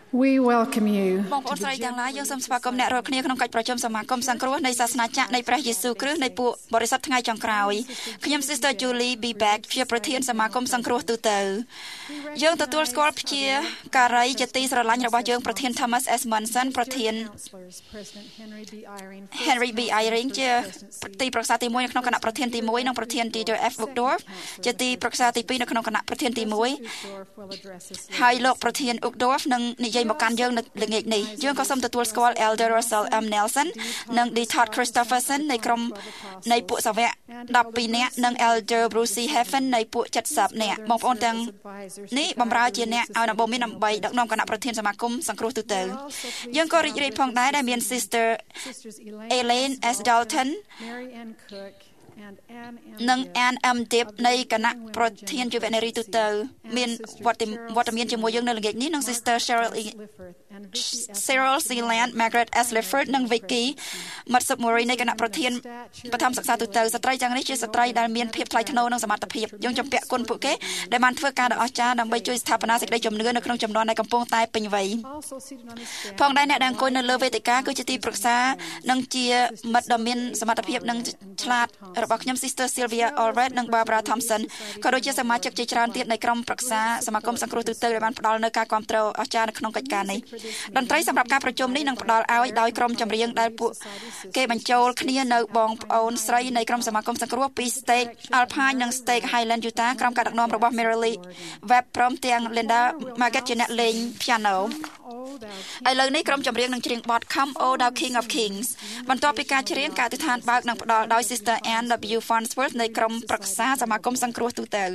We welcome you. បងប្អូនស្រីទាំងឡាយយើងសូមស្វាគមន៍អ្នករាល់គ្នាក្នុងកិច្ចប្រជុំសមាគមសង្គ្រោះនៃសាសនាចាក់នៃព្រះយេស៊ូវគ្រីស្ទនៃពួកបរិស័ទថ្ងៃចុងក្រោយខ្ញុំ Sister Julie B. Beck ជាប្រធានសមាគមសង្គ្រោះទូទៅយើងទទួលស្គាល់ជាការីជាទីស្រឡាញ់របស់យើងប្រធាន Thomas S. Monson ប្រធាន Henry B. Eyring ជាទីប្រឹក្សាទី1នៅក្នុងគណៈប្រធានទី1និងប្រធាន Dieter F. Uchtdorf ជាទីប្រឹក្សាទី2នៅក្នុងគណៈប្រធានទី1ហើយលោកប្រធាន Uchtdorf នឹងនិយាយមកកាន់យើងនៅល្ងាចនេះយើងក៏សូមទទួលស្គាល់ Elder Russell M. Nelson និង D. Todd Christopherson នៃក្រុមនៃពួកសាវក12នាក់និង Elder Bruce C. Heffen នៃពួក70នាក់បងប្អូនទាំងនេះបម្រើជាអ្នកឲ្យដំបូន្មានដើម្បីដឹកនាំគណៈប្រធានសមាគមសង្គ្រោះទូទៅយើងក៏រីករាយផងដែរដែលមាន Sister Elaine S. Dalton និង Ann M. Dip នៃគណៈប្រធានយុវនារីទូទៅមានវត្តមានជាមួយយើងនៅល្ងាចនេះនិង Sister Cheryl C. Land, Margaret S. Lifford និង Vicky Matsumori នៃគណៈប្រធានបឋមសិក្សាទូទៅស្ត្រីទាំងនេះជាស្ត្រីដែលមានភាពថ្លៃថ្នូរនិងសមត្ថភាពយើងជំពាក់គុណពួកគេដែលបានធ្វើការដ៏អស្ចារ្យដើម្បីជួយស្ថាបនាសេចក្តីជំនឿនៅក្នុងចំនួនដែលកំពុងតែពេញវ័យផងដែរអ្នកដែលអង្គុយនៅលើវេទិកាគឺជាទីប្រឹក្សានិងជាមិត្តដ៏មានសមត្ថភាពនិងឆ្លាតរបស់ខ្ញុំ Sister Sylvia Allred និង Barbara Thompson ក៏ដូចជាសមាជិកជាច្រើនទៀតនៃក្រុមប្រឹក្សាសមាគមសង្គ្រោះទូទៅដែលបានផ្ដល់នូវការគាំទ្រអស្ចារ្យនៅក្នុងកិច្ចការនេះតន្ត្រីសម្រាប់ការប្រជុំនេះនឹងផ្ដល់ឲ្យដោយក្រុមចម្រៀងដែលពួកគេបញ្ចូលគ្នានៅបងប្អូនស្រីនៃក្រុមសមាគមសង្គ្រោះពី Stake Alpine និង Stake Highland Utah ក្រុមការដឹកនាំរបស់ Merrily Webb ព្រមទាំង Linda Marget ជាអ្នកលេង piano ឥឡូវនេះក្រុមចម្រៀងនឹងច្រៀងបទ Come O Thou King of Kings បន្ទាប់ពីការច្រៀងការអធិដ្ឋានបើកនឹងផ្ដល់ដោយ Sister Ann W. Farnsworth នៃក្រុមប្រឹក្សាសមាគមសង្គ្រោះទូទៅ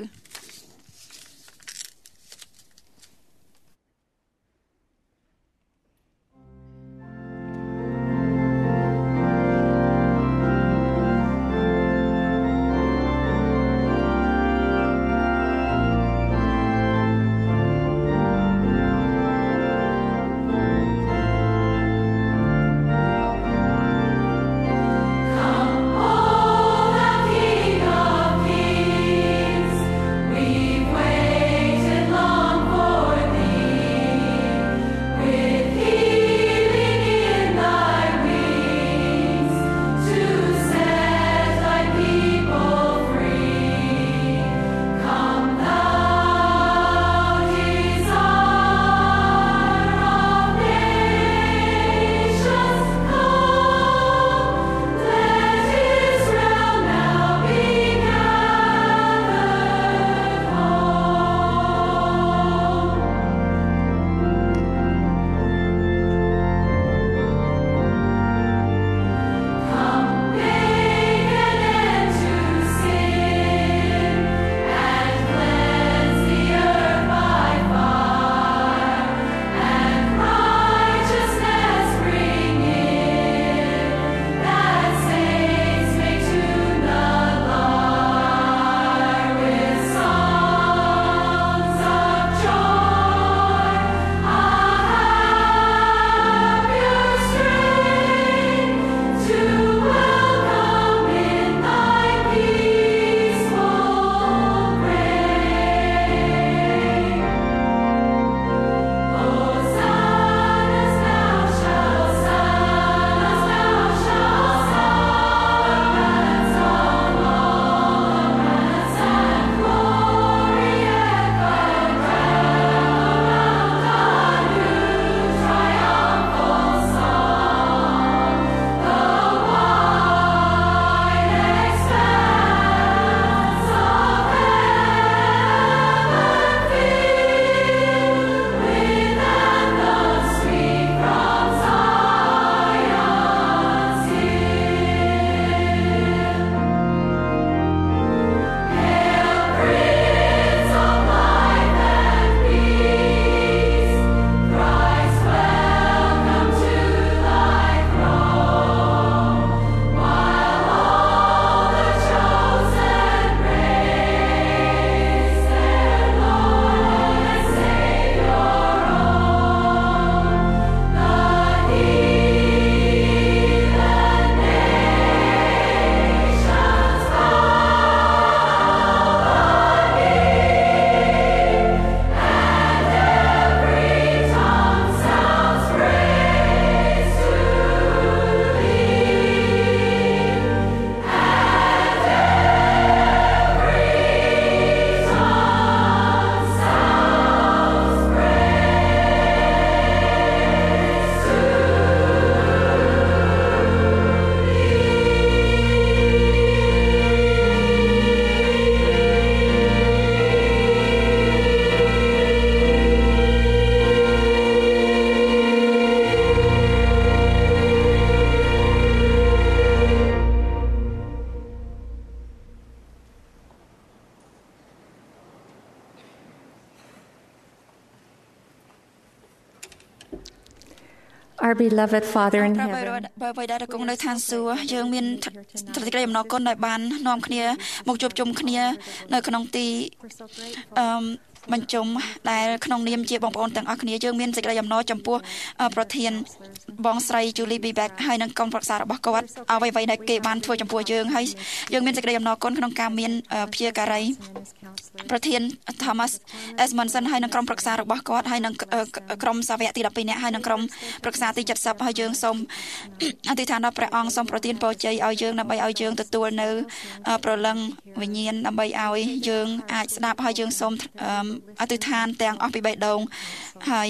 Our beloved Father in ព្រះ heaven, បើដែលគង់នៅឋានសួគ៌យើងមានត្រតិក្តីអំណរគុណដែលបាននាំគ្នាមកជួបជុំគ្នានៅក្នុងទីបញ្ជុំដែលក្នុងនាមជាបងប្អូនទាំងអស់គ្នាយើងមានសេចក្តីអំណរចំពោះប្រធានបងស្រី Julie Bebeck ហើយនិងក្រុមប្រឹក្សារបស់គាត់អ្វីៗដែលគេបានធ្វើចំពោះយើងហើយយើងមានសេចក្តីអំណរគុណក្នុងការមានព្យាការីប្រធាន Thomas Esmonson ហើយនិងក្រុមប្រឹក្សារបស់គាត់ហើយនិងក្រុមសាវកទី12នាក់ហើយនិងក្រុមប្រឹក្សាទី70ហើយយើងសូមអធិដ្ឋានដល់ព្រះអង្គសូមប្រទានពរជ័យឲ្យយើងដើម្បីឲ្យយើងទទួលនៅប្រលឹងវិញ្ញាណដើម្បីឲ្យយើងអាចស្ដាប់ហើយយើងសូមអធិដ្ឋានទាំងអស់ពីបេះដូងហើយ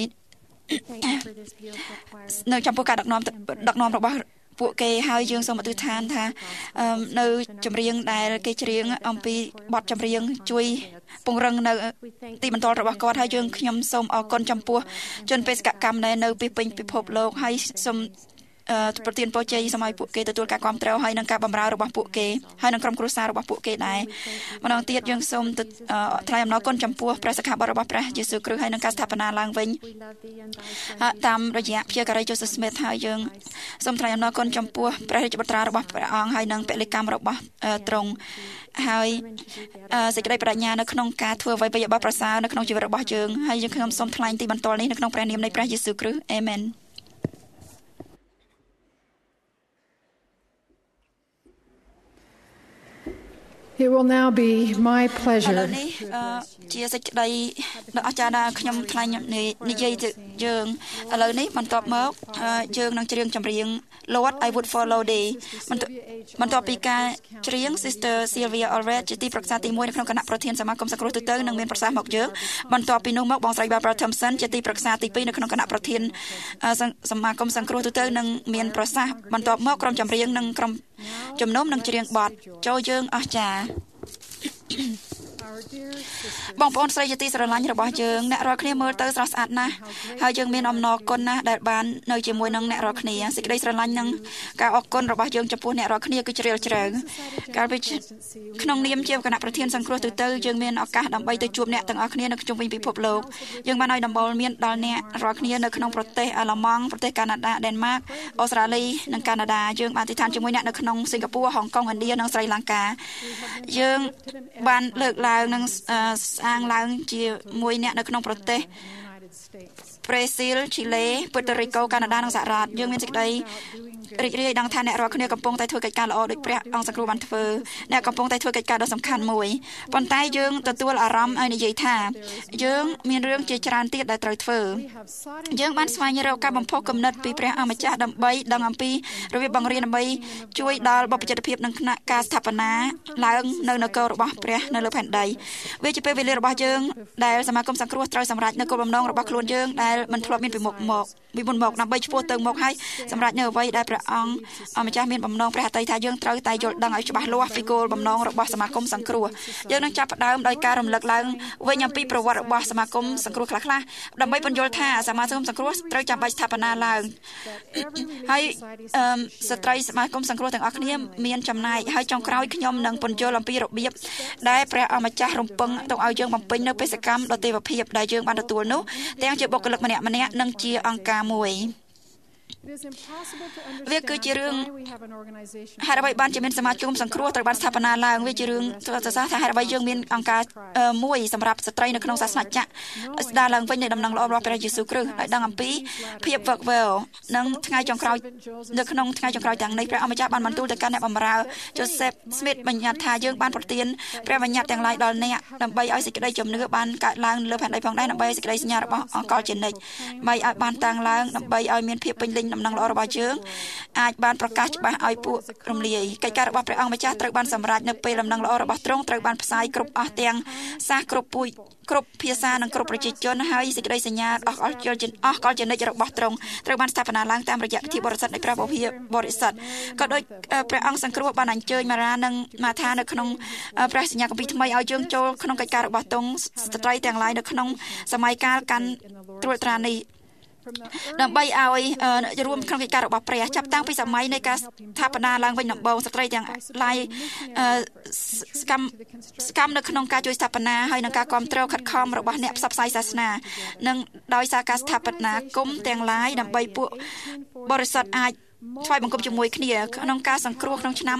នៅចំពោះការដឹកនាំរបស់ពួកគេហើយយើងសូមអធិដ្ឋានថានៅចម្រៀងដែលគេច្រៀងអំពីបទចម្រៀងជួយពង្រឹងនៅទីបន្ទាល់របស់គាត់ហើយខ្ញុំសូមអរគុណចំពោះជនបេសកកម្មដែលនៅពីពេញពិភពលោកហើយសូមប្រទានពរជ័យសូមឲ្យពួកគេទទួលការគាំទ្រហើយនិងការបម្រើរបស់ពួកគេហើយនិងក្រុមគ្រួសាររបស់ពួកគេដែរម្ដងទៀតយើងសូមថ្លែងអំណរគុណចំពោះព្រះសិក្ខាបទរបស់ព្រះយេស៊ូវគ្រីស្ទហើយនិងការស្ថាបនាឡើងវិញតាមរយៈព្យាការី Joseph Smith ហើយយើងសូមថ្លែងអំណរគុណចំពោះព្រះរាជបុត្រារបស់ព្រះអង្គហើយនិងពលិកម្មរបស់ទ្រង់ហើយសេចក្តីប្រាជ្ញានៅក្នុងការធ្វើអ្វីៗប្រសើរនៅក្នុងជីវិតរបស់យើងហើយខ្ញុំសូមថ្លែងទីបន្ទាល់នេះនៅក្នុងព្រះនាមនៃព្រះយេស៊ូវគ្រីស្ទអាមែន It will now be my pleasure ជាសេចក្តីដ៏អស្ចារ្យដែលខ្ញុំថ្លែងនិយាយទៅយើងឥឡូវនេះបន្ទាប់មកយើងនឹងច្រៀងចម្រៀង Lord I would follow thee បន្ទាប់ពីការច្រៀង Sister Sylvia Allred ជាទីប្រឹក្សាទី1នៅក្នុងគណៈប្រធានសមាគមសង្គ្រោះទូទៅនឹងមានប្រសាសន៍មកយើងបន្ទាប់ពីនោះមកបងស្រី Barbara Thompson ជាទីប្រឹក្សាទី2នៅក្នុងគណៈប្រធានសមាគមសង្គ្រោះទូទៅនឹងមានប្រសាសន៍បន្ទាប់មកក្រុមចម្រៀងនិងក្រុមជំនុំនឹងច្រៀងបទចូលយើងអស្ចារ្យបងប្អូនស្រីជាទីស្រឡាញ់របស់យើងអ្នករាល់គ្នាមើលទៅស្រស់ស្អាតណាស់ហើយយើងមានអំណរគុណណាស់ដែលបាននៅជាមួយនឹងអ្នករាល់គ្នាសេចក្តីស្រឡាញ់និងការអរគុណរបស់យើងចំពោះអ្នករាល់គ្នាគឺជ្រាលជ្រៅកាលពីក្នុងនាមជាគណៈប្រធានសង្គ្រោះទូទៅយើងមានឱកាសដើម្បីទៅជួបអ្នកទាំងអស់គ្នានៅជុំវិញពិភពលោកយើងបានឲ្យដំបូលមានដល់អ្នករាល់គ្នានៅក្នុងប្រទេសអាល្លឺម៉ង់ប្រទេសកាណាដាដេនម៉ាកអូស្ត្រាលីនិងកាណាដាយើងបានអធិដ្ឋានជាមួយអ្នកនៅក្នុងសិង្ហបុរីហុងកុងឥណ្ឌានិងស្រីលង្កាយើងបានលើកឡើងនិងសាងឡើងជាមួយអ្នកនៅក្នុងប្រទេសប្រេស៊ីលឈីឡេពូតូរីកូកាណាដានិងសហរដ្ឋយើងមានសេចក្តីរីករាយដឹងថាអ្នករាល់គ្នាកំពុងតែធ្វើកិច្ចការល្អដោយព្រះអង្គសង្គ្រោះបានធ្វើអ្នកកំពុងតែធ្វើកិច្ចការដ៏សំខាន់មួយប៉ុន្តែយើងទទួលអារម្មណ៍ឲ្យនិយាយថាយើងមានរឿងជាច្រើនទៀតដែលត្រូវធ្វើយើងបានស្វែងរកការបំផុសគំនិតពីព្រះអម្ចាស់ដើម្បីដឹងអំពីរបៀបបង្រៀនដើម្បីជួយដល់បុព្វជិតភាពនិងគណៈការស្ថាបនាឡើងនៅនគររបស់ព្រះនៅលើផែនដីវាជាពេលវេលារបស់យើងដែលសមាគមសង្គ្រោះត្រូវសម្រេចនៅគោលបំណងរបស់ខ្លួនយើងដែលមិនធ្លាប់មានពីមុនមកដើម្បីឆ្ពោះទៅមុខហើយសម្រេចនៅអ្វីដែលព្រះអង្គអម្ចាស់មានបំណងព្រះហឫទ័យថាយើងត្រូវតែយល់ដឹងឲ្យច្បាស់លាស់ពីគោលបំណងរបស់សមាគមសង្គ្រោះយើងនឹងចាប់ផ្ដើមដោយការរំលឹកឡើងវិញអំពីប្រវត្តិរបស់សមាគមសង្គ្រោះខ្លះៗដើម្បីពន្យល់ថាសមាគមសង្គ្រោះត្រូវចាំបាច់ស្ថាបនាឡើងហើយស្ត្រីសមាគមសង្គ្រោះទាំងអស់គ្នាមានចំណែកហើយចុងក្រោយខ្ញុំនឹងពន្យល់អំពីរបៀបដែលព្រះអម្ចាស់រំពឹងទៅឲ្យយើងបំពេញនៅបេសកកម្មដ៏ទេវភាពដែលយើងបានទទួលនោះទាំងជាបុគ្គលិកម្នាក់ៗនិងជាអង្គការមួយវាគឺជារឿងហេតុអ្វីបានជាមានសមាគមសង្គ្រោះត្រូវបានស្ថាបនាឡើងវាជារឿងសរសើរថាហេតុអ្វីយើងមានអង្គការមួយសម្រាប់ស្ត្រីនៅក្នុងសាសនាចក្រស្ដារឡើងវិញនៃដំណឹងល្អរបស់ព្រះយេស៊ូវគ្រីស្ទឲ្យដឹងអំពីភាពវឹកវរនិងថ្ងៃចុងក្រោយនៅក្នុងថ្ងៃចុងក្រោយទាំងនេះព្រះអម្ចាស់បានបន្ទូលទៅកាន់អ្នកបម្រើ Joseph Smith បញ្ញត្តិថាយើងបានប្រទានព្រះបញ្ញត្តិទាំងឡាយដល់អ្នកដើម្បីឲ្យសេចក្តីជំនឿបានកើតឡើងលើផែនដីផងដែរដើម្បីឲ្យសេចក្តីសញ្ញារបស់អង្កលជានិច្ចដើម្បីឲ្យបានតាំងឡើងដើម្បីឲ្យមានភាពពេញលេញដំណឹងល្អរបស់យើងអាចបានប្រកាសច្បាស់ឲ្យពួករំលាយកិច្ចការរបស់ព្រះអង្គម្ចាស់ត្រូវបានសម្រេចនៅពេលដំណឹងល្អរបស់ទ្រង់ត្រូវបានផ្សាយគ្រប់អស់ទាំងសាសគ្រប់ពូជគ្រប់ភាសានិងគ្រប់ប្រជាជនហើយសេចក្តីសញ្ញាអស់កលចនិចរបស់ទ្រង់ត្រូវបានស្ថាបនាឡើងតាមរយៈពិធីបរិសុទ្ធនៃព្រះវិហារបរិសុទ្ធក៏ដោយព្រះអង្គសង្គ្រោះបានអញ្ជើញមារានិងម៉ាថានៅក្នុងព្រះសញ្ញាគម្ពីរថ្មីឲ្យយើងចូលក្នុងកិច្ចការរបស់ទ្រង់ស្ត្រីទាំងឡាយនៅក្នុងសម័យកាលកាន់ត្រួតត្រានេះដើម្បីឲ្យរួមក្នុងកិច្ចការរបស់ព្រះចាប់តាំងពីសម័យនៃការស្ថាបនាឡើងវិញដំបូងស្ត្រីទាំងឡាយសកម្មនៅក្នុងការជួយស្ថាបនាហើយនឹងការគ្រប់គ្រងខិតខំរបស់អ្នកផ្សព្វផ្សាយសាសនានិងដោយសារការស្ថាបនាគុំទាំងឡាយដើម្បីពួកបរិស័ទអាចថ្វាយបង្គំជាមួយគ្នាក្នុងការសង្គ្រោះក្នុងឆ្នាំ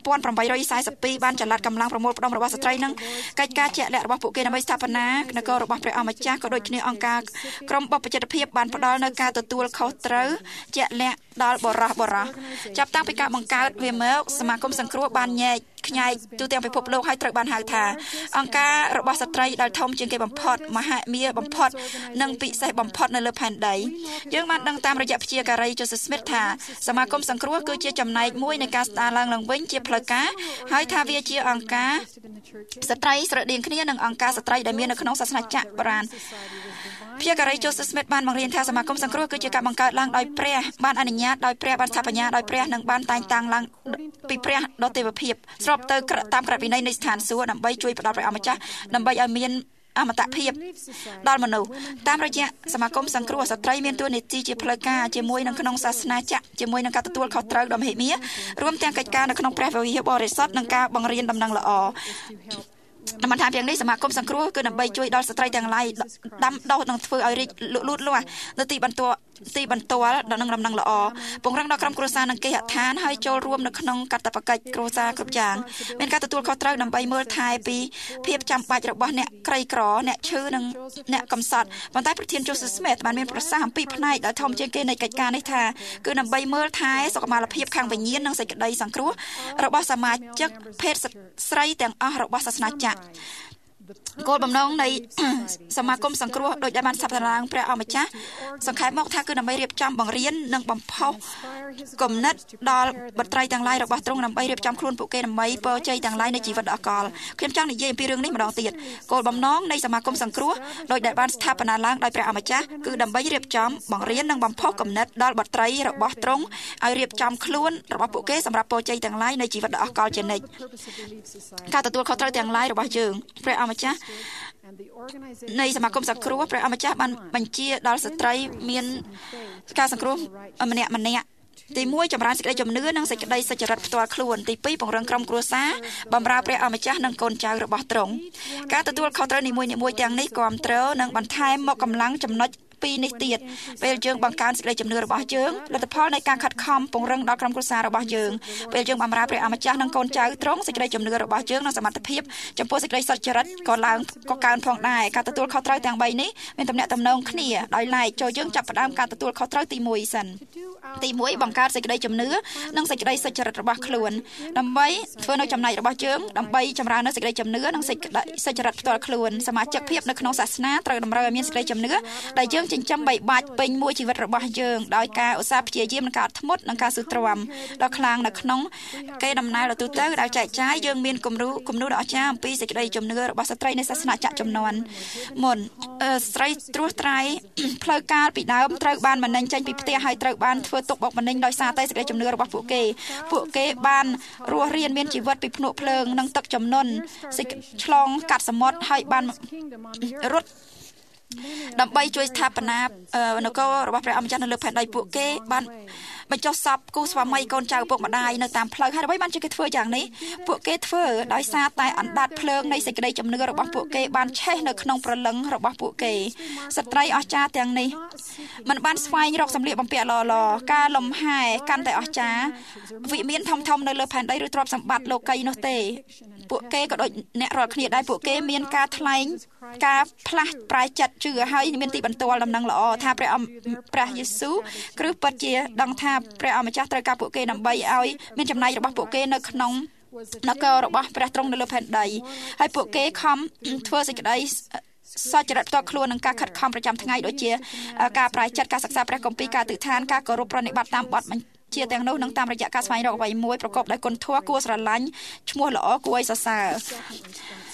1842បានចល័តកម្លាំងប្រមូលផ្ដុំរបស់ស្ត្រីនិងកិច្ចការជាក់លាក់របស់ពួកគេដើម្បីស្ថាបនានគររបស់ព្រះអម្ចាស់ក៏ដូចគ្នាអង្គការក្រុមបព្វជិតភាពបានផ្ដល់នូវការទទួលខុសត្រូវជាក់លាក់ដល់បរិះចាប់តាំងពីការបង្កើតវាមកសមាគមសង្គ្រោះបានញែកខ្ញែកទូទាំងពិភពលោកហើយត្រូវបានហៅថាអង្គការរបស់ស្ត្រីដែលធំជាងគេបំផុតមហិមាបំផុតនិងពិសេសបំផុតនៅលើផែនដីយើងបានដឹងតាមរយៈព្យាការី Joseph Smith ថាសមាគមសង្គ្រោះគឺជាចំណែកមួយនៃការស្ដារឡើងវិញជាផ្លូវការហើយថាវាជាអង្គការស្ត្រីស្រដៀងគ្នានឹងអង្គការស្ត្រីដែលមាននៅក្នុងសាសនាចាក់បុរាណព្យាការី Joseph Smith បានបង្រៀនថាសមាគមសង្គ្រោះគឺជាការបង្កើតឡើងដោយព្រះបានអនុញ្ញាតដោយព្រះបានស្ថាបនាដោយព្រះនិងបានតែងតាំងឡើងពីព្រះដ៏ទេវភាពស្របទៅតាមក្រឹតវិន័យនៃស្ថានសួគ៌ដើម្បីជួយផ្ដល់ព្រះអម្ចាស់ដើម្បីឲ្យមានអមតភាពដល់មនុស្សតាមរយៈសមាគមសង្គ្រោះស្ត្រីមានតួនាទីជាផ្លូវការជាមួយនឹងក្នុងសាសនាចាក់ជាមួយនឹងការទទួលខុសត្រូវដ៏មហិមារួមទាំងកិច្ចការនៅក្នុងព្រះវិហារបរិសុទ្ធនិងការបង្រៀនដំណឹងល្អតាមថាទាំងនេះសមាគមសង្គ្រោះគឺដើម្បីជួយដល់ស្ត្រីទាំងឡាយដាំដុះនិងធ្វើឲ្យរីកលូតលាស់នៅទីបន្ទាល់ដល់នឹងដំណឹងល្អពង្រឹងដល់ក្រុមគ្រួសារនិងគេហដ្ឋានហើយចូលរួមនៅក្នុងកាតព្វកិច្ចគ្រួសារគ្រប់យ៉ាងមានការទទួលខុសត្រូវដើម្បីមើលថែពីភាពចាំបាច់របស់អ្នកក្រីក្រអ្នកឈឺនិងអ្នកកំសត់ប៉ុន្តែប្រធាន Joseph Smith បានមានប្រសាសន៍អំពីផ្នែកដែលធំជាងគេនៃកិច្ចការនេះថាគឺដើម្បីមើលថែសុខុមាលភាពខាងវិញ្ញាណនិងសេចក្តីសង្គ្រោះរបស់សមាជិកភេទស្រីទាំងអស់របស់សាសនាចាក់គោលបំណងនៃសមាគមសង្គ្រោះដោយដែលបានស្ថាបនាឡើងព្រះអម្ចាស់សង្ខេបមកថាគឺដើម្បីរៀបចំបង្រៀននិងបំផុសគំនិតដល់បុត្រីទាំងឡាយរបស់ទ្រង់ដើម្បីរៀបចំខ្លួនពួកគេដើម្បីពរជ័យទាំងឡាយនៃជីវិតដ៏អកលខ្ញុំចង់និយាយអំពីរឿងនេះម្ដងទៀតគោលបំណងនៃសមាគមសង្គ្រោះដោយដែលបានស្ថាបនាឡើងដោយព្រះអម្ចាស់គឺដើម្បីរៀបចំបង្រៀននិងបំផុសគំនិតដល់បុត្រីរបស់ទ្រង់ឲ្យរៀបចំខ្លួនរបស់ពួកគេសម្រាប់ពរជ័យទាំងឡាយនៃជីវិតដ៏អកលជានិច្ចការទទួលខុសត្រូវទាំងឡាយរបស់យើងព្រះអម្ចាស់នៃសមាគមសង្គ្រោះព្រះអម្ចាស់បានបញ្ជាដល់ស្ត្រីមានការសង្គ្រោះម្នាក់ទី1ចម្រើនសេចក្តីជំនឿនិងសេចក្តីសុចរិតផ្ទាល់ខ្លួនទី2ពង្រឹងក្រុមគ្រួសារបម្រើព្រះអម្ចាស់និងកូនចៅរបស់ទ្រង់ការទទួលខុសត្រូវនីមួយៗទាំងនេះគាំទ្រនិងបន្ថែមមកកម្លាំងចំណុចពីនេះទៀតពេលយើងបង្កើនសេចក្តីជំនឿរបស់យើងលទ្ធផលនៃការខិតខំពង្រឹងដល់ក្រុមគ្រួសាររបស់យើងពេលយើងបម្រើព្រះអម្ចាស់និងកូនចៅទ្រង់សេចក្តីជំនឿរបស់យើងនិងសមត្ថភាពចំពោះសេចក្តីសុចរិតក៏កើនផងដែរការទទួលខុសត្រូវទាំង3នេះមានទំនាក់ទំនងគ្នាដោយឡែកចូលយើងចាប់ផ្ដើមការទទួលខុសត្រូវទី1សិនទី1បង្កើតសេចក្តីជំនឿនិងសេចក្តីសុចរិតរបស់ខ្លួនដើម្បីធ្វើនៅចំណែករបស់យើងដើម្បីចម្រើននៅសេចក្តីជំនឿនិងសេចក្តីសុចរិតផ្ទាល់ខ្លួនសមាជិកភាពនៅក្នុងសាសនាត្រូវតម្រូវឲ្យមានសេចក្តីជំនឿដែលយើងចិញ្ចឹមបីបាច់ពេញមួយជីវិតរបស់យើងដោយការឧស្សាហ៍ព្យាយាមនិងការអត់ធ្មត់និងការស៊ូទ្រាំដ៏ខ្លាំងនៅក្នុងគេដំណើរទូទៅដែលចែកចាយយើងមានគំនូរដ៏អស្ចារ្យអំពីសេចក្តីជំនឿរបស់ស្ត្រីនៃសាសនាចាក់ចំនួនមុនស្រីត្រួសត្រាយផ្លូវការពីដើមត្រូវបានបណ្ដេញចេញពីផ្ទះហើយត្រូវបានធ្វើទុកបុកម្នេញដោយសារតែសេចក្តីជំនឿរបស់ពួកគេបានរស់រានមានជីវិតពីភ្នក់ភ្លើងនិងទឹកជំនន់ឆ្លងកាត់សមុទ្រហើយបានរត់ដើម្បីជួយស្ថាបនានគររបស់ព្រះអម្ចាស់នៅលើផែនដីពួកគេបានបញ្ចុះសពគូស្វាមីកូនចៅពុកម្ដាយនៅតាមផ្លូវហើយអ្វីបានជាគេធ្វើយ៉ាងនេះពួកគេធ្វើដោយសារតែអណ្ដាតភ្លើងនៃសេចក្តីជំនឿរបស់ពួកគេបានឆេះនៅក្នុងព្រលឹងរបស់ពួកគេស្ត្រីអស្ចារ្យទាំងនេះមិនបានស្វែងរកសម្លៀកបំពាក់ល្អៗការលំហែកាន់តែអស្ចារ្យវិមានធំៗនៅលើផែនដីឬទ្រព្យសម្បត្តិលោកីនោះទេពួកគេក៏ដូចអ្នករាល់គ្នាដែរពួកគេមានការថ្លែងការផ្លាស់ប្រែចិត្តជឿហើយមានទីបន្ទាល់ដំណឹងល្អថាព្រះយេស៊ូវគ្រឹះពិតជាដឹងថាព្រះអម្ចាស់ត្រូវការពួកគេដើម្បីឲ្យមានចំណែករបស់ពួកគេនៅក្នុងនគររបស់ព្រះទ្រង់នៅលើផែនដីហើយពួកគេខំធ្វើសេចក្តីសុចរិតផ្ទាល់ខ្លួននឹងការខិតខំប្រចាំថ្ងៃដូចជាការប្រែចិត្តការសិក្សាព្រះគម្ពីរការទិដ្ឋានការគោរពប្រណិប័តតាមបទបញ្ជាទាំងនោះនឹងតាមរយៈការស្វែងរកអ្វីមួយប្រកបដោយគុណធម៌គួរស្រឡាញ់ឈ្មោះល្អគួរឲ្យសរសើរ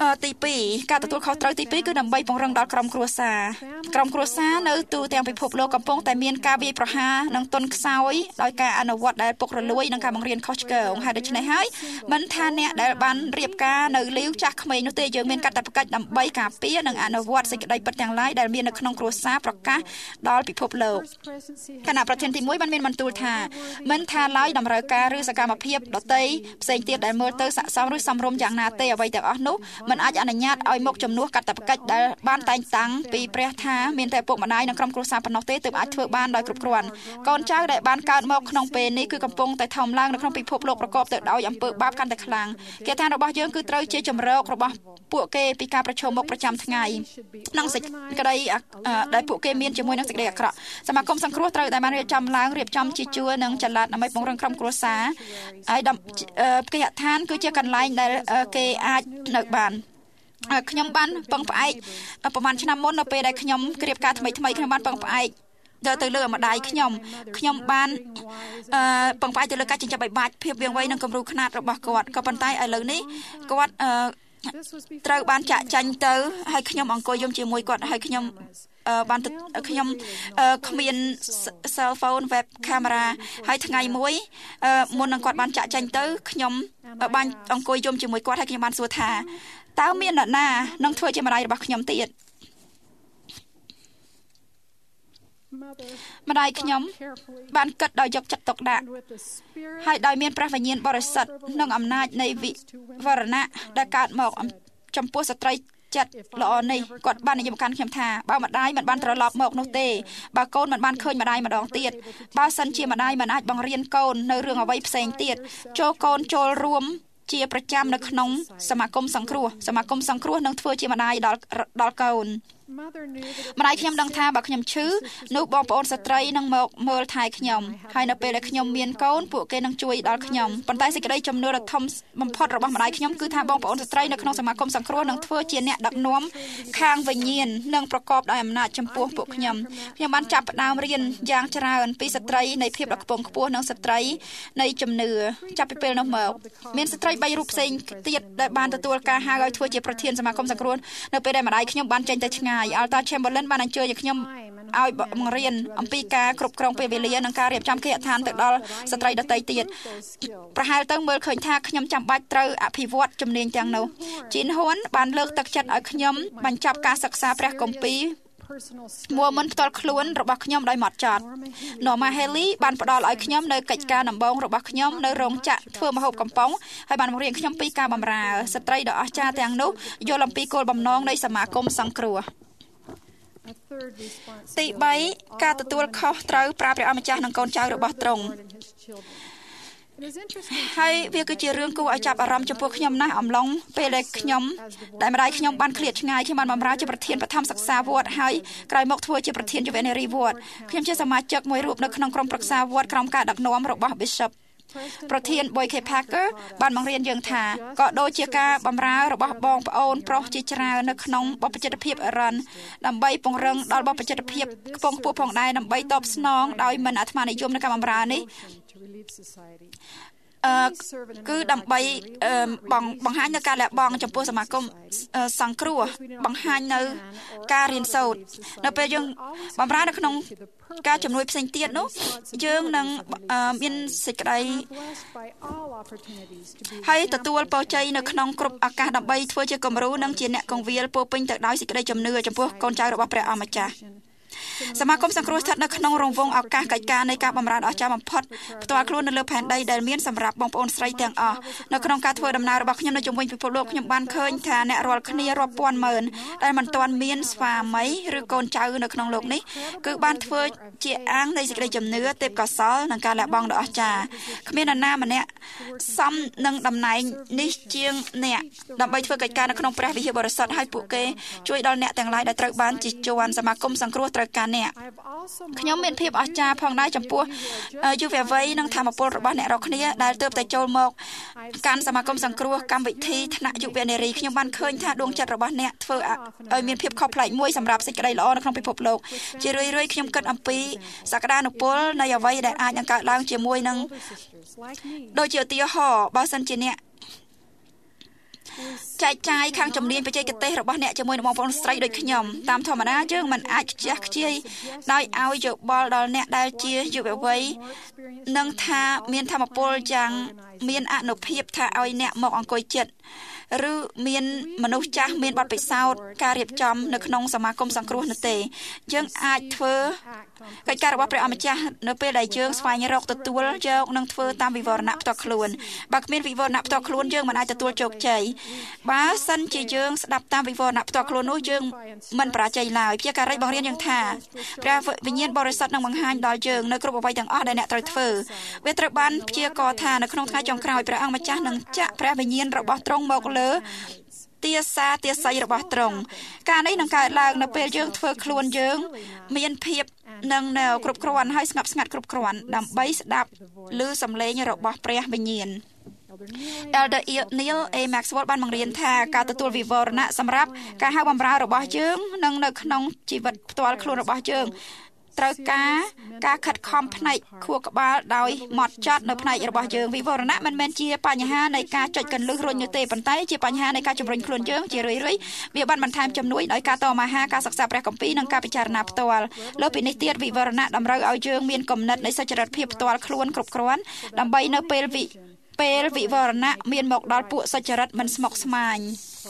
ទី2ការទទួលខុសត្រូវទី2គឺដើម្បីពង្រឹងដល់ក្រុមគ្រួសារនៅទូទាំងពិភពលោកកំពុងតែមានការវាយប្រហារនិងទន់ខ្សោយដោយការអនុវត្តដែលពុករលួយនិងការបង្រៀនខុសឆ្គងហើយដូច្នេះហើយមិនថាអ្នកដែលបានរៀបការនៅលីវចាស់ក្មេងនោះទេយើងមានកាតព្វកិច្ចដើម្បីការពារនិងអនុវត្តសេចក្តីពិតទាំងឡាយដែលមាននៅក្នុងគ្រួសារប្រកាសដល់ពិភពលោកគណៈប្រធានទី1បានមានបន្ទូលថាមិនថាឡើយតម្រូវការឬសកម្មភាពដទៃផ្សេងទៀតដែលមើលទៅស័ក្តិសមឬសមរម្យយ៉ាងណាទេអ្វីទាំងអស់នោះមិនអាចអនុញ្ញាតឲ្យមកជំនួសកាតព្វកិច្ចដែលបានតែងតាំងពីព្រះថាមានតែពុកម្ដាយនិងក្រុមគ្រួសារប៉ុណ្ណោះទេទើបអាចធ្វើបានដោយគ្រប់គ្រាន់កូនចៅដែលបានកើតមកក្នុងពេលនេះគឺកំពុងតែធំឡើងនៅក្នុងពិភពលោកប្រកបទៅដោយអំពើបាបកាន់តែខ្លាំងគេថារបស់យើងគឺត្រូវជាជំរករបស់ពួកគេពីការប្រឈមមុខប្រចាំថ្ងៃក្នុងសេចក្តីដែលពួកគេមានជាមួយនឹងសេចក្តីអាក្រក់សមាគមសង្គ្រោះត្រូវតែបានរៀបចំជាជួរនិងចល័តដើម្បីពង្រឹងក្រុមគ្រួសារហើយគេហដ្ឋានគឺជាកន្លែងដែលគេអាចនៅបានខ្ញុំបានពឹងផ្អែកប្រហែលឆ្នាំមុននៅពេលដែលខ្ញុំក្រៀបការថ្មីខ្ញុំបានពឹងផ្អែកទៅលើម្ដាយខ្ញុំបានពឹងផ្អែកទៅលើការចិញ្ចឹមបីបាច់ភាពវាងវៃនិងគំរូខ្នាតរបស់គាត់ក៏ប៉ុន្តែឥឡូវនេះគាត់ត្រូវបានចាក់ចាញ់ទៅហើយខ្ញុំអង្គុយយំជាមួយគាត់ហើយខ្ញុំគ្មាន cell phone web camera ហើយថ្ងៃមួយមុននឹងគាត់បានចាក់ចាញ់ទៅខ្ញុំបានអង្គុយយំជាមួយគាត់ហើយខ្ញុំបានសួរថាតើមានអ្នកណានឹងធ្វើជាម្ដាយរបស់ខ្ញុំទៀតម្ដាយខ្ញុំបានគិតដោយយកចិត្តទុកដាក់ហើយដោយមានព្រះវិញ្ញាណបរិសុទ្ធនិងអំណាចនៃវិវរណៈដែលកើតមកចំពោះស្ត្រីចិត្តល្អនេះគាត់បាននិយាយកាន់ខ្ញុំថាបើម្ដាយមិនបានត្រឡប់មកនោះទេបើកូនមិនបានឃើញម្ដាយម្ដងទៀតបើសិនជាម្ដាយមិនអាចបង្រៀនកូននៅរឿងអ្វីផ្សេងទៀតចូលរួមជាប្រចាំនៅក្នុងសមាគមសង្គ្រោះនឹងធ្វើជាម្ដាយដល់កូនម្ដាយខ្ញុំដឹងថាបើខ្ញុំឈឺនោះបងប្អូនស្ត្រីនឹងមកមើលថែខ្ញុំហើយនៅពេលដែលខ្ញុំមានកូនពួកគេនឹងជួយដល់ខ្ញុំប៉ុន្តែសេចក្តីជំនឿដ៏ធំបំផុតរបស់ម្ដាយខ្ញុំគឺថាបងប្អូនស្ត្រីនៅក្នុងសមាគមសង្គ្រោះនឹងធ្វើជាអ្នកដឹកនាំខាងវិញ្ញាណនិងប្រកបដោយអំណាចចំពោះពួកខ្ញុំបានចាប់ផ្ដើមរៀនយ៉ាងច្រើនពីស្ត្រីនៃភាពដ៏ខ្ពង់ខ្ពស់និងស្ត្រីនៃជំនឿចាប់ពីពេលនោះមកមានស្ត្រី3រូបផ្សេងទៀតដែលបានទទួលការហៅឲ្យធ្វើជាប្រធានសមាគមសង្គ្រោះនៅពេលដែលម្ដាយខ្ញុំបានចេញទៅឆ្ងាយAlta Chamberlain បានអញ្ជើញឲ្យខ្ញុំឲ្យបង្រៀនអំពីការគ្រប់គ្រងពេលវេលានិងការរៀបចំគេហដ្ឋានទៅដល់ស្ត្រីដទៃទៀតប្រហែលទៅមើលឃើញថាខ្ញុំចាំបាច់ត្រូវអភិវឌ្ឍជំនាញទាំងនោះជីនហ៊ួនបានលើកទឹកចិត្តឲ្យខ្ញុំបញ្ចប់ការសិក្សាព្រះគម្ពីរមួមិនផ្ទាល់ខ្លួនរបស់ខ្ញុំដោយម៉ត់ចត់ Norma Haley បានផ្ដល់ឲ្យខ្ញុំនៅកិច្ចការដំបូងរបស់ខ្ញុំនៅរោងចក្រធ្វើម្ហូបកំប៉ុងហើយបានបង្រៀនខ្ញុំពីការបម្រើស្ត្រីដ៏អស្ចារ្យទាំងនោះយល់អំពីគោលបំណងនៃសមាគមសង្គ្រោះទី3ការទទួលខុសត្រូវប្រើព្រះអម្ចាស់និងកូនចៅរបស់ទ្រង់ហើយវាគឺជារឿងគួរឲ្យចាប់អារម្មណ៍ចំពោះខ្ញុំណាស់អំឡុងពេលដែលម្ដាយខ្ញុំបានឃ្លាតឆ្ងាយខ្ញុំបានបម្រើជាប្រធានបឋមសិក្សាវត្តហើយក្រោយមកធ្វើជាប្រធានយុវនារីវត្តខ្ញុំជាសមាជិកមួយរូបនៅក្នុងក្រុមប្រឹក្សាវត្តក្រោមការដឹកនាំរបស់ Bishop ប្រធាន Boy K Parker បានបង្រៀនយើងថាក៏ដូចជាការបម្រើរបស់បងប្អូនប្រុសជាច្រើននៅក្នុងបព្វជិតភាពអរិនដើម្បីពង្រឹងដល់បព្វជិតភាពខ្ពង់ខ្ពស់ផងដែរដើម្បីតបស្នងដោយមិនអាត្មានិយមនៅការបម្រើនេះគឺដើម្បីបង្ហាញនៅការលះបង់ចំពោះសមាគមសង្គ្រោះបង្ហាញនៅការរៀនសូត្រនៅពេលយើងបម្រើនៅក្នុងការជំនួយផ្សេងទៀតនោះយើងនឹងមានសេចក្តីហើយទទួលពរជ័យនៅក្នុងគ្រប់ឱកាសដើម្បីធ្វើជាគំរូនិងជាអ្នកកងវាលពោពេញទៅដោយសេចក្តីជំនឿចំពោះកូនចៅរបស់ព្រះអម្ចាស់សមាគមសង្គ្រោះស្ថិតនៅក្នុងរង្វង់ឱកាសកិច្ចការនៃការបម្រើដ៏អស្ចារ្យបំផុតផ្ទាល់ខ្លួននៅលើផែនដីដែលមានសម្រាប់បងប្អូនស្រីទាំងអស់នៅក្នុងការធ្វើដំណើររបស់ខ្ញុំនៅជុំវិញពិភពលោកខ្ញុំបានឃើញថាអ្នករាល់គ្នារាប់ពាន់ម៉ឺនដែលមិនទាន់មានស្វាមីឬកូនចៅនៅក្នុងលោកនេះគឺបានធ្វើជាអាងនៃសេចក្តីជំនឿទេពកោសល្យនិងការលះបង់ដ៏អស្ចារ្យគ្មាននរណាម្នាក់សមនឹងតំណែងនេះជាងអ្នកដើម្បីធ្វើកិច្ចការនៅក្នុងព្រះវិហារបរិសុទ្ធឲ្យពួកគេជួយដល់អ្នកទាំងឡាយដែលត្រូវបានជិះជាន់សមាគមសង្គ្រោះត្រូវការអ្នកខ្ញុំមានភាពអស្ចារ្យផងដែរចំពោះយុវវ័យនិងធម្មពលរបស់អ្នករាល់គ្នាដែលទើបតែចូលមកកាន់សមាគមសង្គ្រោះកម្មវិធីថ្នាក់យុវនារីខ្ញុំបានឃើញថាដួងចិត្តរបស់អ្នកធ្វើឲ្យមានភាពខុសប្លែកមួយសម្រាប់សេចក្តីល្អនៅក្នុងពិភពលោកជារឿយៗខ្ញុំគិតអំពីសក្តានុពលនៃអ្វីដែលអាចនឹងកើតឡើងជាមួយនឹងដូចជាឧទាហរណ៍បើសិនជាអ្នកចែកចាយខាងជំនាញបច្ចេកទេសរបស់អ្នកជាមួយនឹងបងប្អូនស្រីដូចខ្ញុំតាមធម្មតាយើងមិនអាចខ្ជះខ្ជាយដោយឲ្យយោបល់ដល់អ្នកដែលជាយុវវ័យនឹងថាមានធម៌ពលយ៉ាងមានអនុភាពថាឲ្យអ្នកមកអង្គុយចិត្តឬមានមនុស្សចាស់មានបទពិសោធន៍ការរៀបចំនៅក្នុងសមាគមសង្គ្រោះនោះទេយើងអាចធ្វើកិច្ចការរបស់ព្រះអម្ចាស់នៅពេលដែលយើងស្វែងរកទទួលយកនិងធ្វើតាមវិវរណៈផ្ទាល់ខ្លួនបើគ្មានវិវរណៈផ្ទាល់ខ្លួនយើងមិនអាចទទួលជោគជ័យបើសិនជាយើងស្ដាប់តាមវិវរណៈផ្ទាល់ខ្លួននោះយើងមិនបរាជ័យឡើយព្រះការីបង្រៀនយើងថាព្រះវិញ្ញាណបរិសុទ្ធនឹងបង្ហាញដល់យើងនៅគ្រប់អ្វីទាំងអស់ដែលអ្នកត្រូវធ្វើវាត្រូវបានព្យាករណ៍ថានៅក្នុងថ្ងៃចុងក្រោយព្រះអង្គម្ចាស់នឹងចាក់ព្រះវិញ្ញាណរបស់ទ្រង់មកលើទាស័យរបស់ទ្រង់ការនេះនឹងកើតឡើងនៅពេលយើងធ្វើខ្លួនយើងមានភាពនឹងនៅគ្រប់គ្រាន់ហើយស្ងប់ស្ងាត់គ្រប់គ្រាន់ដើម្បីស្ដាប់ឮសំឡេងរបស់ព្រះវិញ្ញាណ Elder Neil A. Maxwell បានបង្រៀនថាការទទួលវិវរណៈសម្រាប់ការហៅបម្រើរបស់យើងនិងនៅក្នុងជីវិតផ្ទាល់ខ្លួនរបស់យើងត្រូវការខិតខំផ្នែកខួរក្បាលដោយម៉ត់ចត់នៅផ្នែករបស់យើងវិវរណៈមិនមែនជាបញ្ហានៃការចុចកន្លឹះរុញទេប៉ុន្តែជាបញ្ហានៃការជំរុញខ្លួនយើងជារឿយៗវាបានបន្ថែមជំនួយដោយការតមអាហារការសិក្សាព្រះគម្ពីរនិងការពិចារណាផ្ទាល់លើពីនេះទៀតវិវរណៈតម្រូវឲ្យយើងមានគំនិតនៃសុចរិតភាពផ្ទាល់ខ្លួនគ្រប់គ្រាន់ដើម្បីនៅពេលវិវរណៈមានមកដល់ពួកសុចរិតមិនស្មុគស្មាញ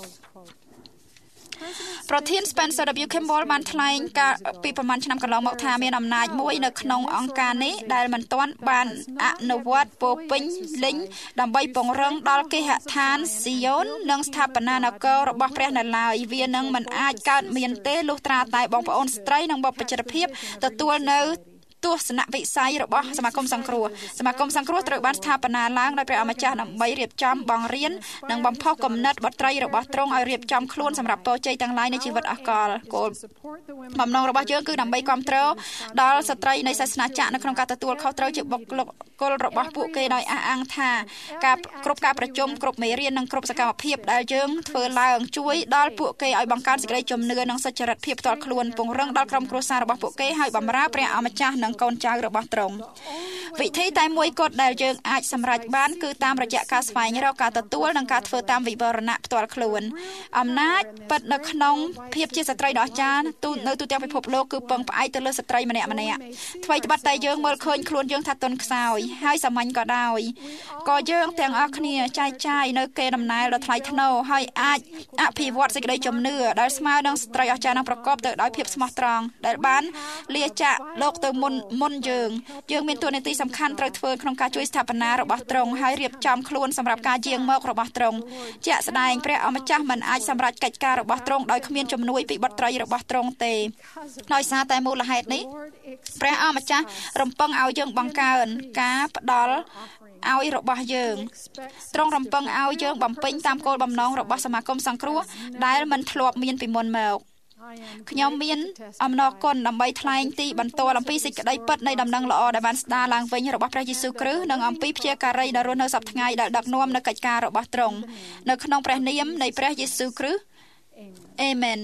ប្រធាន Spencer W. Kimball បានថ្លែងការពីប្រមាណឆ្នាំកន្លងមកថាមានអំណាចមួយនៅក្នុងអង្គការនេះដែលមិនទាន់បានអនុវត្តពោពេញលេញដើម្បីពង្រឹងដល់គេហដ្ឋានស៊ីយ៉ូននិងស្ថាបនានគររបស់ព្រះនៅឡើយវានឹងមិនអាចកើតមានទេលុះត្រាតែបងប្អូនស្ត្រីនិងបុព្វជិតភាពទទួលនៅទស្សនវិស័យរបស់សមាគមសង្គ្រោះត្រូវបានស្ថាបនាឡើងដោយព្រះអម្ចាស់ដើម្បីរៀបចំបង្រៀននិងបំផុសគំនិតបុត្រីរបស់ទ្រង់ឲ្យរៀបចំខ្លួនសម្រាប់ពរជ័យទាំងឡាយនៃជីវិតអកលគោលបំណងរបស់យើងគឺដើម្បីគ្រប់គ្រងដល់ស្ត្រីនៃសាសនាចាក់នៅក្នុងការទទួលខុសត្រូវជាបុគ្គលគល់របស់ពួកគេដោយអះអាងថាគ្រប់ការប្រជុំគ្រប់មេរៀននិងគ្រប់សកម្មភាពដែលយើងធ្វើឡើងជួយដល់ពួកគេឲ្យបង្កើនសេចក្តីជំនឿនិងសុចរិតភាពផ្ទាល់ខ្លួនពង្រឹងដល់ក្រុមគ្រួសាររបស់ពួកគេឲ្យបម្រើព្រះអម្ចាស់និងកូនចៅរបស់ទ្រង់វិធីតែមួយគត់ដែលយើងអាចសម្រេចបានគឺតាមរយៈការស្វែងរកការទទួលនិងការធ្វើតាមវិវរណៈផ្ទាល់ខ្លួនអំណាចពិតនៅក្នុងភាពជាស្ត្រីដ៏អស្ចារ្យនៅទូទាំងពិភពលោកគឺពឹងផ្អែកទៅលើស្ត្រីម្នាក់ៗថ្មីត្បិតតែយើងមើលឃើញខ្លួនយើងថាទន់ខ្សោយហើយសាមញ្ញក៏ដោយក៏យើងទាំងអស់គ្នាចែកចាយនៅកេរដំណែលដ៏ថ្លៃថ្នូរហើយអាចអភិវឌ្ឍសេចក្តីជំនឿដែលស្មើនឹងស្ត្រីអស្ចារ្យនិងប្រកបទៅដោយភាពស្មោះត្រង់ដែលបានលាចាកលោកទៅមុនយើងមានតួនាទីសំខាន់ត្រូវធ្វើក្នុងការជួយស្ថាបនារបស់ទ្រង់ហើយរៀបចំខ្លួនសម្រាប់ការយាងមករបស់ទ្រង់ជាក់ស្ដែងព្រះអម្ចាស់មិនអាចសម្រេចកិច្ចការរបស់ទ្រង់ដោយគ្មានជំនួយពីបុត្រីរបស់ទ្រង់ទេដោយសារតែមូលហេតុនេះព្រះអម្ចាស់រំពឹងឲ្យយើងបង្កើនការផ្ដល់ឲ្យរបស់យើងទ្រង់រំពឹងឲ្យយើងបំពេញតាមគោលបំណងរបស់សមាគមសង្គ្រោះដែលមិនធ្លាប់មានពីមុនមកខ្ញុំមានអំណរគុណដើម្បីថ្លែងទីបន្ទាល់អំពីសេចក្តីពិតនៃដំណឹងល្អដែលបានស្ដារឡើងវិញរបស់ព្រះយេស៊ូវគ្រីស្ទនិងអំពីព្យាការីដែលរស់នៅសប្តាហ៍ថ្ងៃដែលដឹកនាំនៅកិច្ចការរបស់ទ្រង់នៅក្នុងព្រះនាមនៃព្រះយេស៊ូវគ្រីស្ទអេមែន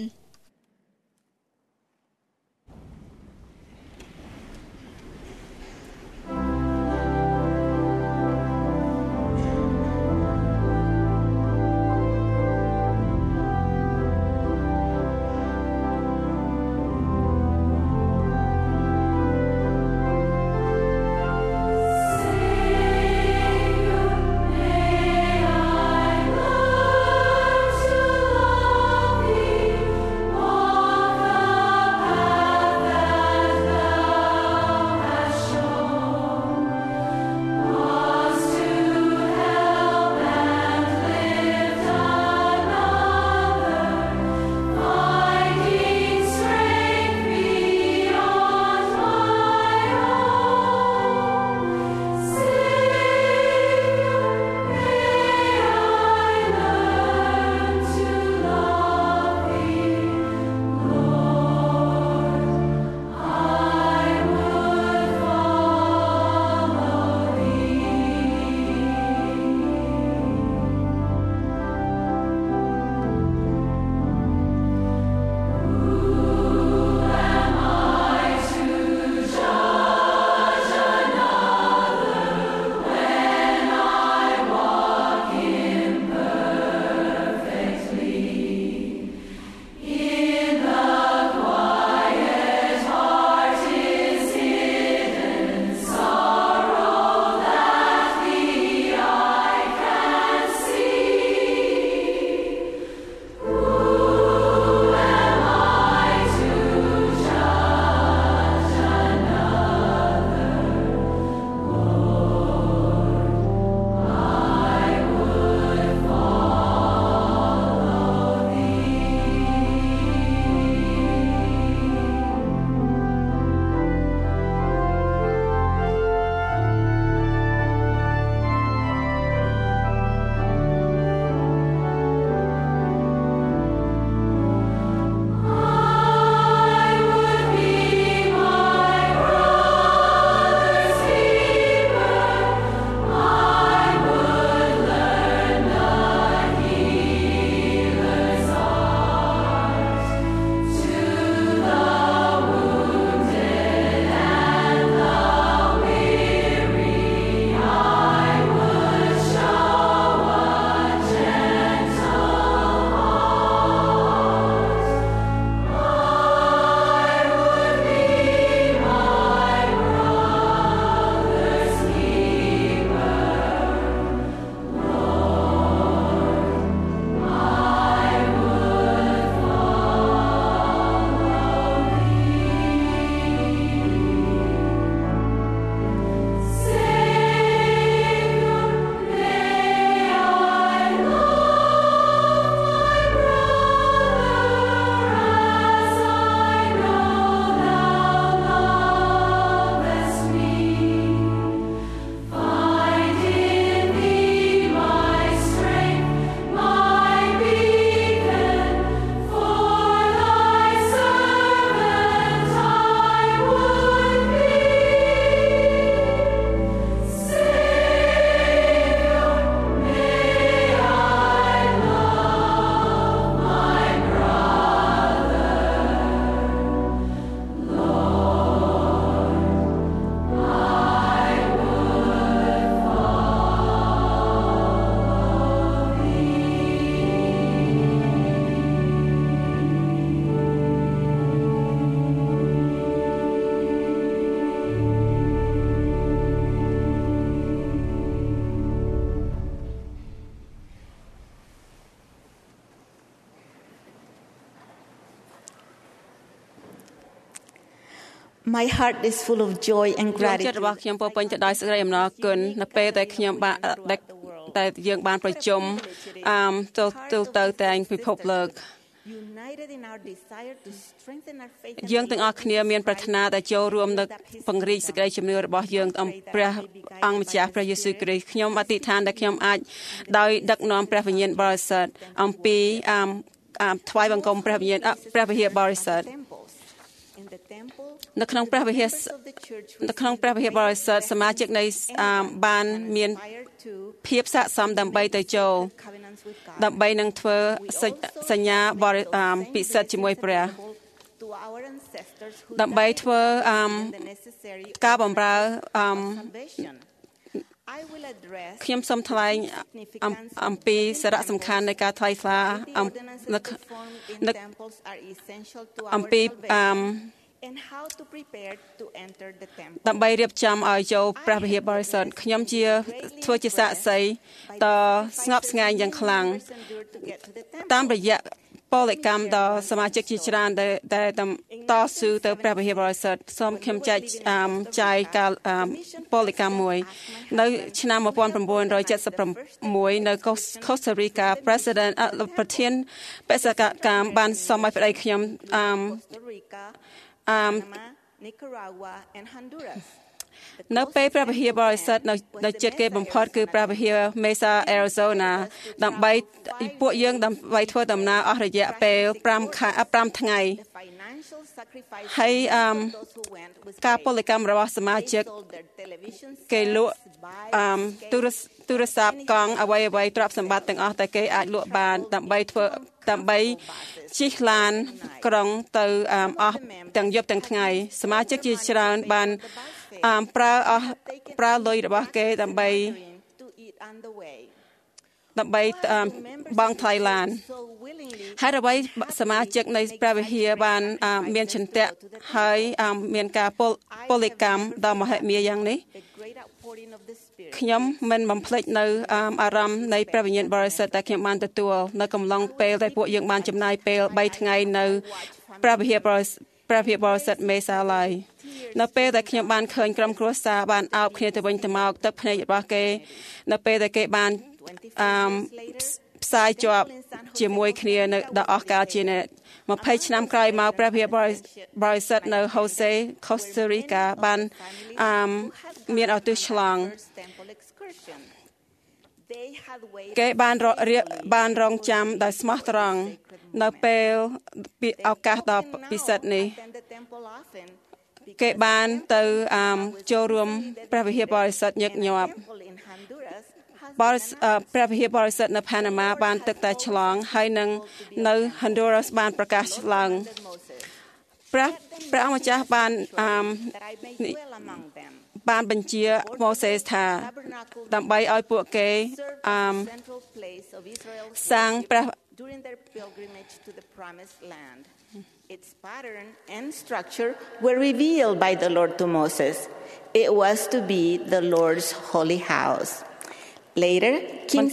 My heart is full of joy and ចិត្តរបស់ gratitude. ខ្ញុំពោពេញទៅដោយសេចក្តីអំណរគុណនៅពេលដែលខ្ញុំបានតែយើងបានប្រជុំទៅទាំងពិភពលោក United in our desire to strengthen our faith. យើងទាំងអស់គ្នាមានប្រាថ្នាដែលចូលរួមនៅពង្រីកសេចក្តីជំនឿរបស់យើងអំព្រះអង្គម្ចាស់ព្រះយេស៊ូវគ្រីស្ទខ្ញុំអធិដ្ឋានដែលខ្ញុំអាចដោយដឹកនាំព្រះវិញ្ញាណបរិសុទ្ធអំពីថ្វាយបង្គំព្រះវិញ្ញាណព្រះវិហារបរិសុទ្ធ នៅក្នុងព្រះវិហារបរិសុទ្ធសមាជិកនៃបានមានភាពស័ក្តិសមដើម្បីទៅចូលដើម្បីនឹងធ្វើសញ្ញាពិសិដ្ឋជាមួយព្រះដើម្បីធ្វើការបម្រើខ្ញុំសូមថ្លែងអំពីសារៈសំខាន់នៃការថ្លៃថ្លាអំពីដើម្បីរៀបចំឲ្យចូលព្រះវិហារបរិសុទ្ធខ្ញុំធ្វើជាសាក្សីតស្ងប់ស្ងាយយ៉ាងខ្លាំងតាមរយៈពលកម្មដ៏សមាជិកជាច្រើនដែលតស៊ូទៅព្រះវិហារបរិសុទ្ធសូមខ្ញុំចែកចាយការពលកម្មមួយនៅឆ្នាំ1976នៅកូស្តារីកា President ប្រធានបេសកកម្មបានសូមឲ្យប្តីខ្ញុំ Nicaragua and Honduras. នៅពេលព្រះវិហារបរិសុទ្ធនៅចិត្តគេបំផុតគឺព្រះវិហារ Mesa Arizona ដើម្បីពួកយើងដើម្បីធ្វើដំណើរអស់រយៈពេល5ថ្ងៃហើយការពលកម្មរបស់សមាជិកគេលក់ទូរស័ព្ទកង់អ្វីទ្រព្យសម្បត្តិទាំងអស់តែគេអាចលក់បានដើម្បីជិះឡានក្រុងទៅអស់ទាំងយប់ទាំងថ្ងៃសមាជិកជាច្រើនបានប្រើលុយរបស់គេដើម្បីបង់ថ្លៃឡានហើយអ្វីសមាជិកនៃព្រះវិហារបានមានចន្ទៈហើយមានការពលកម្មដ៏មហិមាយ៉ាងនេះខ្ញុំមិនបំភ្លេចនៅអារម្មណ៍នៃព្រះវិញ្ញាណបរិសុទ្ធដែលខ្ញុំបានទទួលនៅកំឡុងពេលដែលពួកយើងបានចំណាយពេល3ថ្ងៃនៅព្រះវិហារបរិសុទ្ធមេសាឡាយនៅពេលដែលខ្ញុំបានឃើញក្រុមគ្រួសារបានអោបគ្នាទៅវិញទៅមកទឹកភ្នែករបស់គេនៅពេលដែលគេបានផ្សាយជាប់ជាមួយគ្នានៅដល់អស់កាលជា20ឆ្នាំក្រោយមកព្រះវិហារបរិសុទ្ធនៅ Jose Costa Rica បានមានឱទិសឆ្លងគេបានរងចាំដោយស្មោះត្រង់នៅពេលឱកាសដ៏ពិសិដ្ឋនេះគេបានទៅចូលរួមព្រះវិហារបរិសុទ្ធញឹកញាប់ព្រះវិហារបរិសុទ្ធនៅ Panama បានទឹកតែឆ្លងហើយនៅ Honduras បានប្រកាសឡើងព្រះអង្គម្ចាស់បានបញ្ជាម៉ូសេសថាដើម្បីឲ្យពួកគេសាងព្រះ during their pilgrimage to the promised land. Its pattern and structure were revealed by the Lord to Moses. It was to be the Lord's holy house. Later, King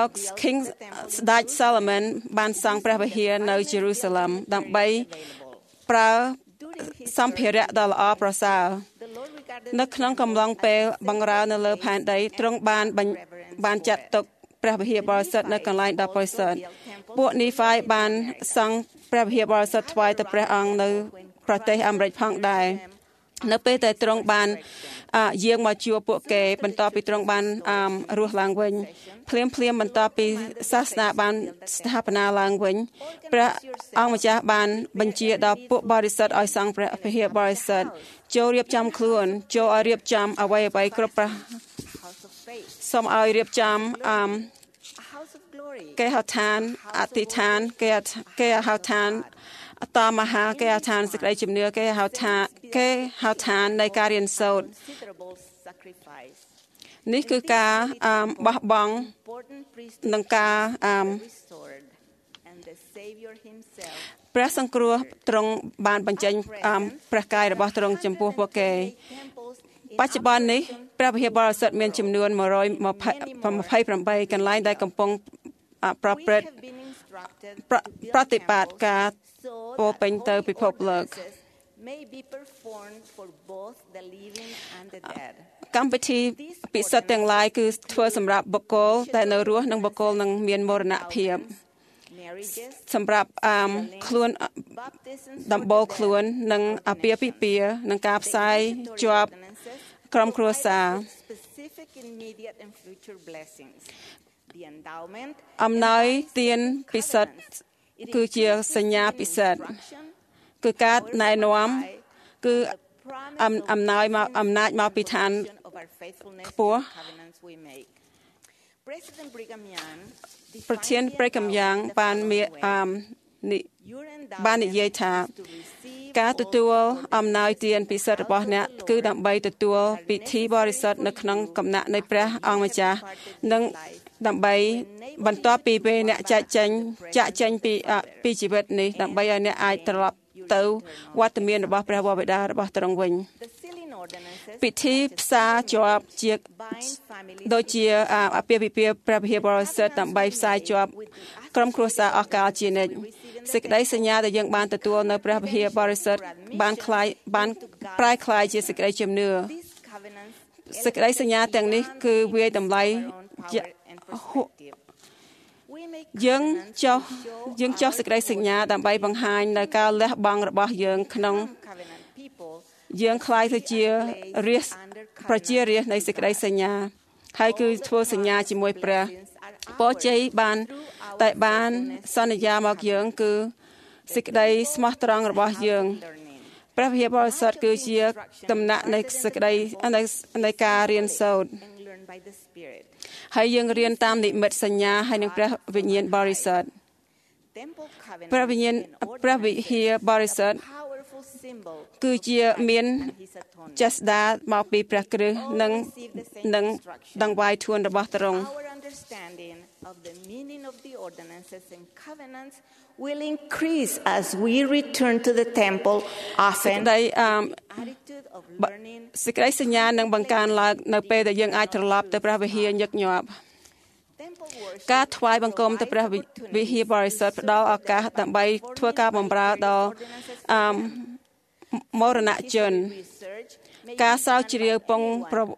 Solomon បានសង់ព្រះវិហារនៅ Jerusalem ដើម្បីប្រើសម្ភារៈដ៏ល្អប្រសើរនៅក្នុងកំឡុងពេលបង្រើនៅលើផែនដីទ្រង់បានចាត់ទុកព្រះវិហារបរិសុទ្ធនៅកន្លែងដ៏បរិសុទ្ធពួកនីហ្វាយបានសង់ព្រះវិហារបរិសុទ្ធថ្វាយទៅព្រះអង្គនៅប្រទេសអាមេរិកផងដែរនៅពេលដែលទ្រង់បានយាងមកជួបពួកគេបន្ទាប់ពីទ្រង់បានរស់ឡើងវិញភ្លាមបន្ទាប់ពីសាសនាបានស្ថាបនាឡើងវិញព្រះអង្គម្ចាស់បានបញ្ជាដល់ពួកបរិសុទ្ធឲ្យសង់ព្រះវិហារបរិសុទ្ធចូលរៀបចំខ្លួនចូលឲ្យរៀបចំអ្វីគ្រប់ព្រះសូមឲ្យរៀបចំគេហៅឋានអធិដ្ឋានគេហៅឋានតមហាគេហៅឋានសេចក្តីជំនឿគេហៅឋាននៃការរៀនសូត្រនេះគឺការបោះបង់នឹងការព្រះសង្គ្រោះទ្រង់បានបញ្ចេញព្រះកាយរបស់ទ្រង់ចំពោះពួកគេបច្ចុប្បន្ននេះព្រះវិហារបរិសុទ្ធមានចំនួន128កន្លែងដែលកំពុងប្រព្រឹត្តប្រតិបត្តិការពោពេញទៅពិភពលោក may be performed for both the living and the dead. កម្មវិធីពិសិដ្ឋទាំងឡាយគឺធ្វើសម្រាប់បុគ្គលដែលនៅរស់និងបុគ្គលនឹងមានមរណភាពសម្រាប់ខ្លួនដំបូលខ្លួននិងអាពាហ៍ពិពាហ៍និងការផ្សាយជាប់ក្រុមគ្រួសារអំណោយទានពិសិដ្ឋគឺជាសញ្ញាពិសិដ្ឋគឺការណែនាំគឺអំណោយមកអំណាចមកពីឋានខ្ពស់ប្រធានព្រះកំយ៉ាងបាននិយាយថាការទទួលអំណោយទានពិសិដ្ឋរបស់អ្នកគឺដើម្បីទទួលពិធីបរិសុទ្ធនៅក្នុងកំណាក់នៃព្រះអង្គម្ចាស់និងដើម្បីបន្ទាប់ពីពេលអ្នកចាក់ចេញពីជីវិតនេះដើម្បីឲ្យអ្នកអាចត្រឡប់ទៅវត្តមានរបស់ព្រះវរបិតារបស់ទ្រង់វិញពិធីផ្សារជាប់ជាដូចជាអាពាហ៍ពិពាហ៍ព្រះវិហារបរិសុទ្ធដើម្បីផ្សាយជាប់ក្រុមគ្រួសារអស់កលជានិច្ចសេចក្តីសញ្ញាដែលយើងបានទទួលនៅព្រះវិហារបរិសុទ្ធបានប្រែក្លាយជាសេចក្តីជំនឿសេចក្តីសញ្ញាទាំងនេះគឺវាយតម្លៃយើងចោះសេចក្តីសញ្ញាដើម្បីបង្ហាញនៅការលះបង់របស់យើងក្នុងយើងคล้ายទៅជាប្រជារាស្ត្រនៃសេចក្តីសញ្ញាហើយគឺធ្វើសញ្ញាជាមួយព្រះពរជ័យតែបានសន្យាមកយើងគឺសេចក្តីស្មោះត្រង់របស់យើងព្រះវិហារបរិសុទ្ធគឺជាដំណាក់នៃសេចក្តីនៃការរៀនសូត្រហើយយើងរៀនតាមនិមិត្តសញ្ញាហើយនឹងព្រះវិញ្ញាណបរិសុទ្ធព្រះវិហារបរិសុទ្ធគឺជាមានចេស្តាមកពីព្រះគ្រិស្តនិងដង្វាយទួនរបស់ទ្រង់ of the meaning of the ordinances and covenants will increase as we return to the temple often. សេចក្តីសញ្ញានឹងបង្កើនឡើងនៅពេលដែលយើងអាចត្រឡប់ទៅព្រះវិហារញឹកញាប់ការថ្វាយបង្គំទៅព្រះវិហារបរិសុទ្ធផ្ដល់ឱកាសដើម្បីធ្វើការបម្រើដល់មរណជនការស្រាវជ្រាវពង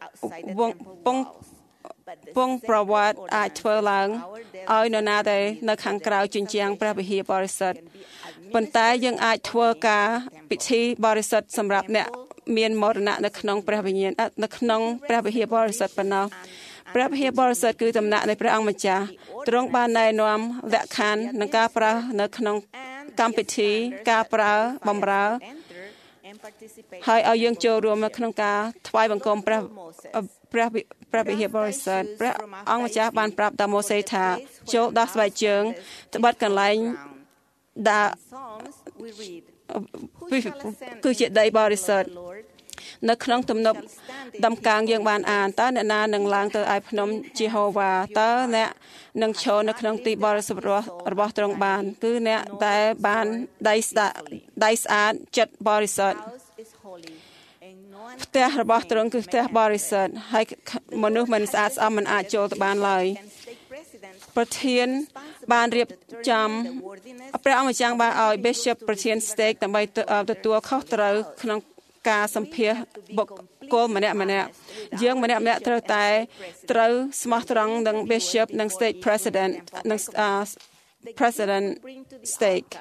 ប្រវត្តិអាចធ្វើឡើងឲ្យនរណាដែលនៅខាងក្រៅជញ្ជាំងព្រះវិហារបរិសុទ្ធប៉ុន្តែយើងអាចធ្វើការពិធីបរិសុទ្ធសម្រាប់អ្នកមានមរណៈនៅក្នុងព្រះវិញ្ញាណនៅក្នុងព្រះវិហារបរិសុទ្ធប៉ុណ្ណោះព្រះវិហារបរិសុទ្ធគឺដំណាក់នៃព្រះអង្គម្ចាស់ទ្រង់បានណែនាំលក្ខខណ្ឌនិងការប្រើនៅក្នុងកម្មពិធីការប្រើបម្រើហើយឲ្យយើងចូលរួមនៅក្នុងការថ្វាយបង្គំព្រះវិហារបរិសុទ្ធព្រះអង្គម្ចាស់បានប្រាប់ដល់ម៉ូសេថាចូលដោះស្បែកជើងត្បិតកន្លែងគឺជាដីបរិសុទ្ធនៅក្នុងទំនុកដំកើងយើងបានអានតើអ្នកណានឹងឡើងទៅឯភ្នំយេហូវ៉ាតើអ្នកនឹងឈរនៅក្នុងទីបរិសុទ្ធរបស់ទ្រង់បានគឺអ្នកដែលបានដៃស្អាតចិត្តបរិសុទ្ធផ្ទះរបស់ទ្រង់គឺផ្ទះបរិសុទ្ធហើយមនុស្សមិនស្អាតស្អំមិនអាចចូលទៅបានឡើយប្រធានបានរៀបចំព្រះអង្គម្ចាស់បានឲ្យ Bishop ប្រធាន Stake ដើម្បីទទួលខុសត្រូវក្នុងការសម្ភាសបុគ្គលម្នាក់យើងម្នាក់ត្រូវតែត្រូវស្មោះត្រង់នឹង Bishop និង State President និង President Stake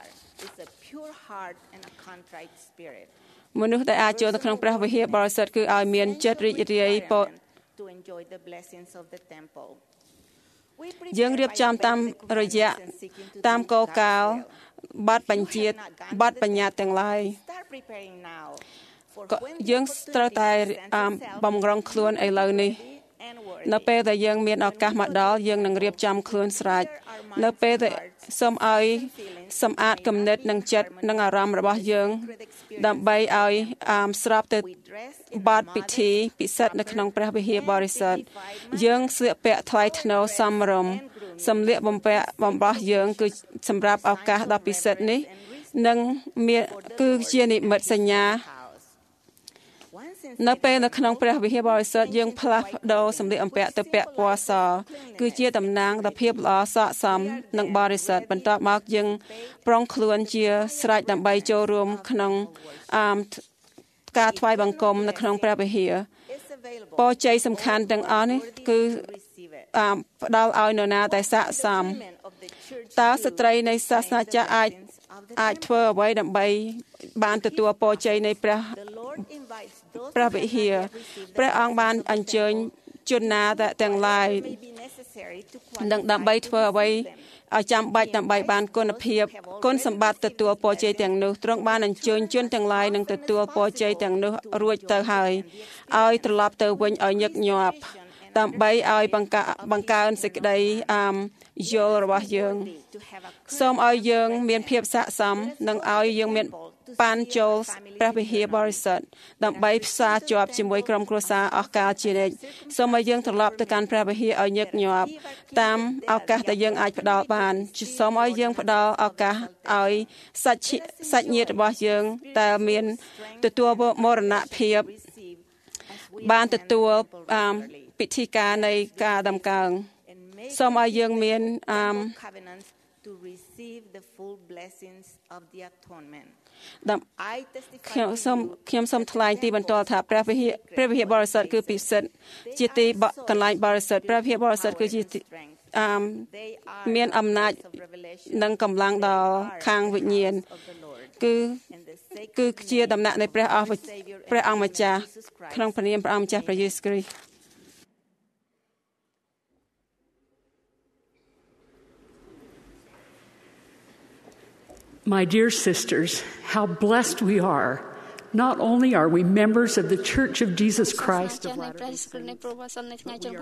មនុស្សដែលអាចចូលទៅក្នុងព្រះវិហារបរិសុទ្ធគឺឲ្យមានចិត្តរីករាយយើងរៀបចំតាមរយៈតាមគោលការណ៍បទបញ្ញត្តិទាំងឡាយយើងត្រូវតែបំរុងខ្លួនឥឡូវនេះនៅពេលដែលយើងមានឱកាសមកដល់យើងនឹងរៀបចំខ្លួនស្រេចនៅពេលដែលសូមឲ្យសម្អាតគំនិតនិងចិត្តនិងអារម្មណ៍របស់យើងដើម្បីឲ្យស្របទៅបទពិធីពិសិដ្ឋនៅក្នុងព្រះវិហារបរិសុទ្ធយើងស្លៀកពាក់ថ្លៃថ្នូរសមរម្យសម្លៀកបំពាក់របស់យើងគឺសម្រាប់ឱកាសដ៏ពិសិដ្ឋនេះនិងគឺជានិមិត្តសញ្ញានៅពេលនៅក្នុងព្រះវិហារបរិសុទ្ធយើងផ្លាស់ប្ដូរសម្លៀកបំពាក់ទៅពាក់ពណ៌សគឺជាតំណាងដល់ភាពល្អស័ក្តិសមនិងបរិសុទ្ធបន្ទាប់មកយើងប្រុងខ្លួនជាស្រេចដើម្បីចូលរួមក្នុងការថ្វាយបង្គំនៅក្នុងព្រះវិហារពរជ័យសំខាន់ទាំងអស់នេះគឺផ្ដល់ឲ្យនរណាតែស័ក្តិសមតើស្ត្រីនៃសាសនាចាស់អាចធ្វើអ្វីដើម្បីបានទទួលពរជ័យនៃព្រះវិហារព្រះអង្គបានអញ្ជើញជនណាទាំងឡាយនឹងដើម្បីធ្វើអ្វីឲ្យចាំបាច់ដើម្បីបានគុណភាពគុណសម្បត្តិទទួលពរជ័យទាំងនោះទ្រង់បានអញ្ជើញជនទាំងឡាយនឹងទទួលពរជ័យទាំងនោះរួចទៅហើយឲ្យត្រឡប់ទៅវិញឲ្យញឹកញាប់ដើម្បីឲ្យបង្កើនសេចក្តីយល់របស់យើងសូមឲ្យយើងមានភាពស័ក្តិសមនិងឲ្យយើងមានបានចូលព្រះវិហារបរិសុទ្ធដើម្បីផ្សារជាប់ជាមួយក្រុមគ្រួសារអស់កាលជានិច្ចសូមឲ្យយើងត្រឡប់ទៅកាន់ព្រះវិហារឲ្យញឹកញាប់តាមឱកាសដែលយើងអាចផ្ដល់បានសូមឲ្យយើងផ្ដល់ឱកាសឲ្យសាច់ញាតិរបស់យើងដែលមានទទួលមរណភាពបានទទួលពិធីការនៃការដំកើងសូមឲ្យយើងមាន to receive the full blessings of the atonement ខ្ញុំសូមថ្លែងទីបន្ទាល់ថាព្រះវិហារបរិសុទ្ធគឺពិសិដ្ឋជាទីកន្លែងបរិសុទ្ធព្រះវិហារបរិសុទ្ធគឺជាមានអំណាចនិងកម្លាំងដល់ខាងវិញ្ញាណគឺជាដំណាក់នៃព្រះអង្គម្ចាស់ក្នុងព្រះនាមព្រះអង្គម្ចាស់ព្រះយេស៊ូវគ្រីស្ទ My dear sisters, how blessed we are. Not only are we members of the Church of Jesus Christ of Latter-day Saints, we are also members of the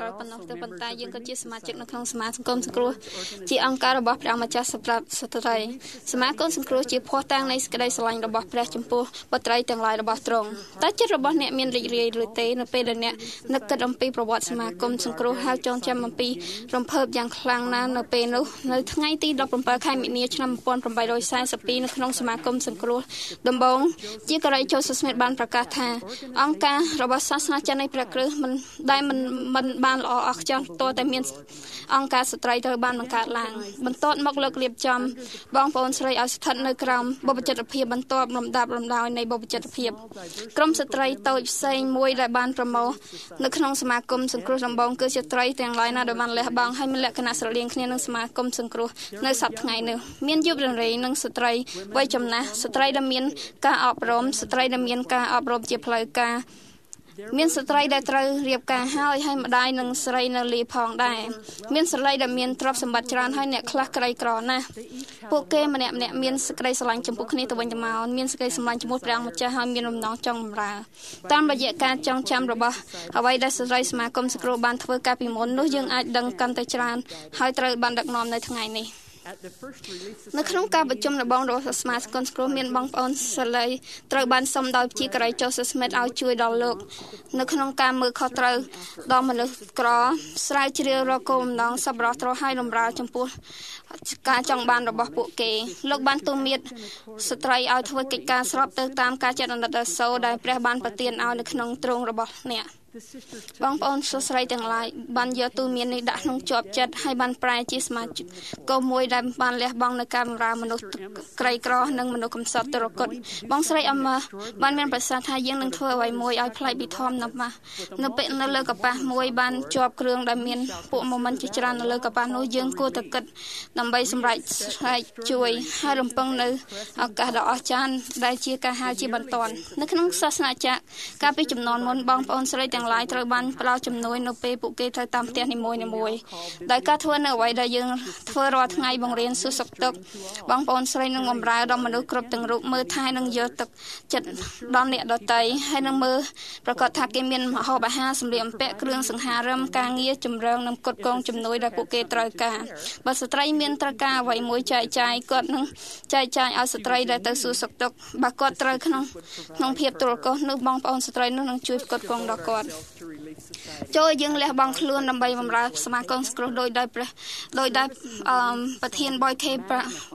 Church of ស្មិទ្ធបានប្រកាសថាអង្គការរបស់សាសនាចាស់នៃព្រះគ្រិស្តមិនបានល្អអស្ចារ្យតតែមានអង្គការស្ត្រីត្រូវបានបង្កើតឡើងបន្ទាប់មកលើករៀបចំបងប្អូនស្រីឲ្យស្ថិតនៅក្រោមបុព្វជិតភាពបន្ទាប់លំដាប់លំដោយនៃបុព្វជិតភាពក្រុមស្ត្រីតូចផ្សេងមួយដែលបានប្រមូលនៅក្នុងសមាគមសង្គ្រោះដំបងគឺជាស្ត្រីទាំងឡាយណាដែលបានលះបង់ហើយមានលក្ខណៈស្រដៀងគ្នានឹងសមាគមសង្គ្រោះនៅសប្តាហ៍ថ្ងៃនេះមានយុវនារីនិងស្ត្រីវ័យចំណាស់ស្ត្រីដែលមានការអប់រំស្ត្រីដែលមានការអប់រំជាផ្លូវការមានស្ត្រីដែលត្រូវរៀបការហើយម្ដាយនិងស្រីនៅលីផងដែរមានស្រីដែលមានទ្រព្យសម្បត្តិច្រើនហើយអ្នកខ្លះក្រីក្រណាស់ពួកគេម្នាក់មានសេចក្តីស្រឡាញ់ចំពោះគ្នាទៅវិញទៅមកមានសេចក្តីស្រឡាញ់ចំពោះព្រះអង្គម្ចាស់ហើយមានបំណងចង់បម្រើតាមរយៈការចងចាំរបស់អ្វីដែលស្ត្រីសមាគមសង្គ្រោះបានធ្វើកាលពីមុននោះយើងអាចដឹងកាន់តែច្រើនហើយត្រូវបានដឹកនាំនៅថ្ងៃនេះនៅក្នុងការប្រជុំដំបូងរបស់សមាគមសង្គ្រោះមានបងប្អូនសាលីត្រូវបានសុំដោយជាការី Joseph Smith ឲ្យជួយដល់លោកនៅក្នុងការមើលខុសត្រូវដល់មនុស្សក្រស្រាវជ្រាវរកគោលបំណងសប្បុរសត្រូវឲ្យបម្រើចំពោះការចង់បានរបស់ពួកគេលោកបានទូន្មានស្ត្រីឲ្យធ្វើកិច្ចការស្របទៅតាមការចាត់អាណិតអាសូរដែលព្រះបានប្រទានឲ្យនៅក្នុងទ្រង់របស់អ្នកបងប្អូនស្រីទាំងឡាយបានយកទូន្មាននេះដាក់ក្នុងជាប់ចិត្តហើយបានប្រែជាសមាជិកកុំមួយដែលបានលះបង់នៅការបម្រើមនុស្សក្រីក្រនិងមនុស្សកំសត់ទៅរកុតបងស្រីអមបានមានប្រសាសន៍ថាយើងនឹងធ្វើអ្វីមួយឲ្យប្លែកពីធម្មតានៅលើកប៉ាស់មួយបានជាប់គ្រឿងដែលមានពួកមុំមិនជាច្រើននៅលើកប៉ាស់នោះយើងគួរតែគិតដើម្បីសម្រេចជួយហើយរំពឹងនៅឱកាសដ៏អស្ចារ្យដែលជាការហៅជាបន្ទាន់នៅក្នុងសាសនាចាស់កាលពីចំនួនមុនបងប្អូនស្រីទាំងឡាយត្រូវបានផ្ដល់ជំនួយនៅពេលពួកគេត្រូវតាមផ្ទះនីមួយៗដោយការធ្វើនៅអ្វីដែលយើងធ្វើរាល់ថ្ងៃបង្រៀនសួរសុខទុក្ខបងប្អូនស្រីនឹងបម្រើដល់មនុស្សគ្រប់ទាំងរូបមើលថែនិងយកទឹកចិត្តដល់អ្នកដទៃហើយនឹងមើលប្រកាសថាគេមានម្ហូបអាហារសម្លៀកបំពាក់គ្រឿងសង្ហារឹមការងារចម្រឹងនិងគុតគងជំនួយដែលពួកគេត្រូវការបើស្ត្រីមានត្រូវការអ្វីមួយចែកចាយគាត់នឹងចែកចាយឲ្យស្ត្រីដែលទៅសួរសុខទុក្ខបើគាត់ត្រូវក្នុងភាពទូលកោសនោះបងប្អូនស្ត្រីនោះនឹងជួយគុតគងដល់គាត់ចូលយើងលះបង់ខ្លួនដើម្បីបម្រើសមាគមសង្គ្រោះដោយដែលប្រធាន Boy K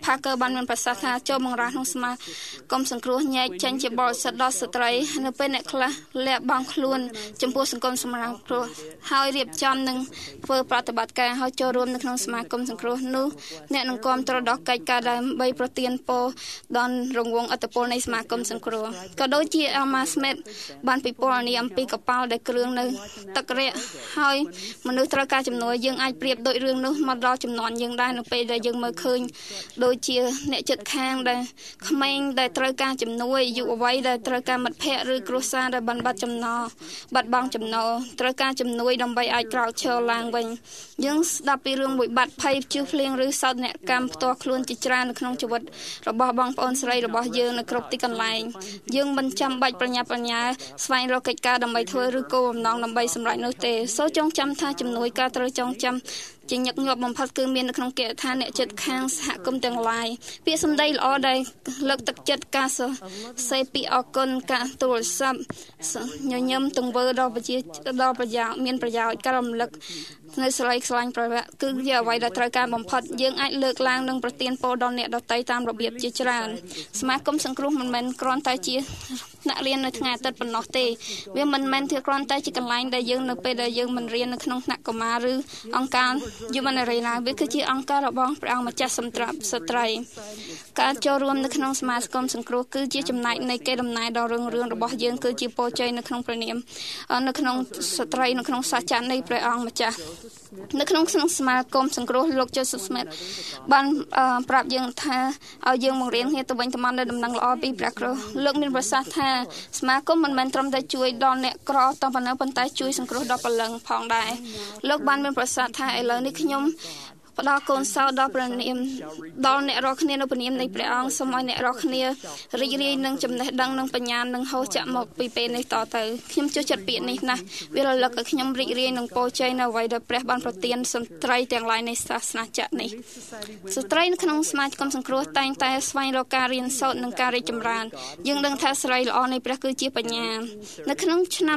ផាកើបានមានប្រសាសន៍ថាចូលបង្រាស់ក្នុងសមាគមសង្គ្រោះញែកចេញជាបរិសុទ្ធដល់ស្ត្រីនៅពេលអ្នកខ្លះលាក់បង់ខ្លួនចំពោះសង្គមសម្រាប់គ្រោះហើយរៀបចំនឹងធ្វើប្រតិបត្តិការហើយចូលរួមនៅក្នុងសមាគមសង្គ្រោះនោះអ្នកនឹងគាំទ្រដល់កិច្ចការដើម្បីប្រទានពរដល់រង្វង់ឥទ្ធិពលនៃសមាគមសង្គ្រោះក៏ដូចជា Alma Smith បានពិពណ៌នាអំពីកប៉ាល់ដែលគ្រឿងនៅទឹករាក់ហើយមនុស្សត្រូវការជំនួយយើងអាចប្រៀបដូចរឿងនោះមកដល់ចំនួនយើងដែរនៅពេលដែលយើងមើលឃើញដូចជាអ្នកចិត្តខាងដែលក្មេងដែលត្រូវការជំនួយយុវវ័យដែលត្រូវការមិត្តភ័ក្តិឬគ្រួសារដែលបានបាត់បង់ចំណូលត្រូវការជំនួយដើម្បីអាចក្រោកឈរឡើងវិញយើងស្ដាប់ពីរឿងមួយបាត់ភ័យជឿភ្លៀងឬសោកនាដកម្មផ្ទាល់ខ្លួនជាច្រើននៅក្នុងជីវិតរបស់បងប្អូនស្រីរបស់យើងនៅគ្រប់ទីកន្លែងយើងមិនចាំបាច់ប្រញាប់ប្រញាល់ស្វែងរកកិច្ចការដើម្បីធ្វើឬគោលបំណងដើម្បីសម្រេចនោះទេសូមចងចាំថាជំនួយការត្រូវចងចាំជាញឹកញាប់បំផុតគឺមាននៅក្នុងកិច្ចថាអ្នកចិត្តខាងសហគមន៍ទាំងឡាយពាក្យសម្ដីល្អដែលលើកទឹកចិត្តការសេពីអរគុណការទូរស័ព្ទញញឹមទង្វើដល់ប្រជាដល់ប្រយោជន៍មានប្រយោជន៍ការរំលឹកនៅស្រីខ្លាញ់ប្រវត្តិគឺជាអ្វីដែលត្រូវការបំផុតយើងអាចលើកឡើងនិងប្រទានពរដល់អ្នកដទៃតាមរបៀបជាច្រើនសមាគមសង្គ្រោះមិនមែនគ្រាន់តែជាអ្នករៀននៅថ្ងៃអាទិត្យប៉ុណ្ណោះទេវាមិនមែនជាគ្រាន់តែជាកន្លែងដែលយើងនៅពេលដែលយើងមិនរៀននៅក្នុងថ្នាក់កុមារឬអង្គការHuman Arena វាគឺជាអង្គការរបស់ព្រះអង្គម្ចាស់សម្រាប់ស្ត្រីការចូលរួមនៅក្នុងសមាគមសង្គ្រោះគឺជាចំណែកនៃកេរដំណែលដ៏រុងរឿងរបស់យើងគឺជាពរជ័យនៅក្នុងព្រះនាមនៅក្នុងស្ត្រីនៅក្នុងសច្ចៈនៃព្រះអង្គម្ចាស់នៅក្នុងសមាគមសង្គ្រោះលោក Joseph Smith បានប្រាប់យើងថាឲ្យយើងបង្រៀនគ្នាទៅវិញទៅមកនៅដំណឹងល្អពីព្រះគ្រូលោកមានប្រសាសន៍ថាសមាគមមិនមែនត្រឹមតែជួយដល់អ្នកក្រតែប៉ុណ្ណោះប៉ុន្តែជួយសង្គ្រោះដល់ពលឹងផងដែរលោកបានមានប្រសាសន៍ថាឥឡូវនេះខ្ញុំផ្ដល់កូនសោដល់ព្រះនាមដល់អ្នករាល់គ្នានៅព្រះនាមនៃព្រះអង្គសូមឲ្យអ្នករាល់គ្នារីករាយនឹងចំណេះដឹងនិងបញ្ញានឹងហូរចាក់មកពីពេលនេះតទៅខ្ញុំចូលចិត្តពាក្យនេះណាស់វារលឹកឲ្យខ្ញុំរីករាយនឹងពរជ័យនៅអ្វីដែលព្រះបានប្រទានស្ត្រីទាំងឡាយនៃសាសនាចក្រនេះស្ត្រីនៅក្នុងសមាគមសង្គ្រោះតែងតែស្វែងរកការរៀនសូត្រនិងការរីកចម្រើនយើងដឹងថាស្រីល្អនៃព្រះគឺជាបញ្ញានៅក្នុងឆ្នាំ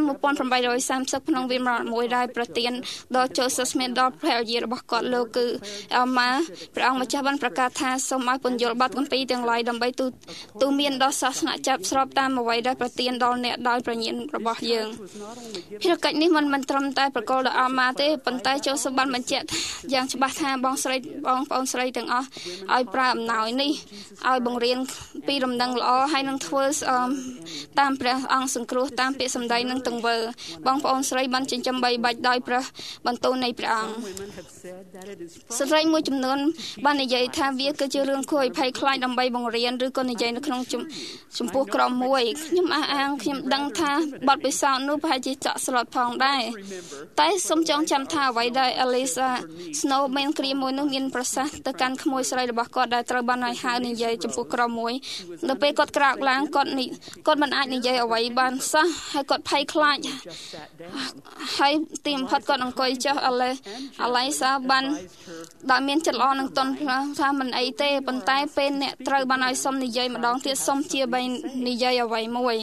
1830ក្នុងវិមរមួយដែលប្រទានដល់ Joseph Smith ដល់ភរិយារបស់គាត់លោកគឺAlma ព្រះអង្គម្ចាស់បានប្រកាសថាសូមឲ្យពន្យល់បទគម្ពីរទាំងឡាយដើម្បីទូមានដល់សាសនាចាប់ស្របតាមអ្វីដែលប្រទានដល់អ្នកដោយប្រាជ្ញារបស់យើងភារកិច្ចនេះមិនត្រឹមតែប្រកល់ដល់ Alma ទេប៉ុន្តែចូលសូមបានបញ្ជាក់យ៉ាងច្បាស់ថាបងប្អូនស្រីទាំងអស់ឲ្យប្រើអំណោយនេះឲ្យបង្រៀនពីដំណឹងល្អហើយនឹងធ្វើតាមព្រះអង្គសង្គ្រោះតាមពាក្យសម្ដីនិងទង្វើបងប្អូនស្រីបានចិញ្ចឹមបីបាច់ដោយព្រះបន្ទូលនៃព្រះអង្គស្ត្រីមួយចំនួនបាននិយាយថាវាគឺជារឿងគួរឲ្យភ័យខ្លាចដើម្បីបង្រៀនឬក៏និយាយនៅក្នុងចំពោះក្រុមមួយខ្ញុំអះអាងខ្ញុំដឹងថាបទពិសោធន៍នោះប្រហែលជាចាក់ស្លុតផងដែរតែសូមចងចាំថាអ្វីដែល Elisa Snow មានគ្រាមួយនោះមានប្រសាសន៍ទៅកាន់ក្មួយស្រីរបស់គាត់ដែលត្រូវបានឲ្យហៅនិយាយចំពោះក្រុមមួយនៅពេលគាត់ក្រោកឡើងគាត់មិនអាចនិយាយអ្វីបានសោះហើយគាត់ភ័យខ្លាចហើយទីបំផុតគាត់អង្គុយចុះElisaបានដែលមានចិត្តល្អនឹងតន់ថាមិនអីទេប៉ុន្តែពេលអ្នកត្រូវបានឲ្យសុំនិយាយម្ដងទៀតសុំជាបីនិយាយអ្វីមួយ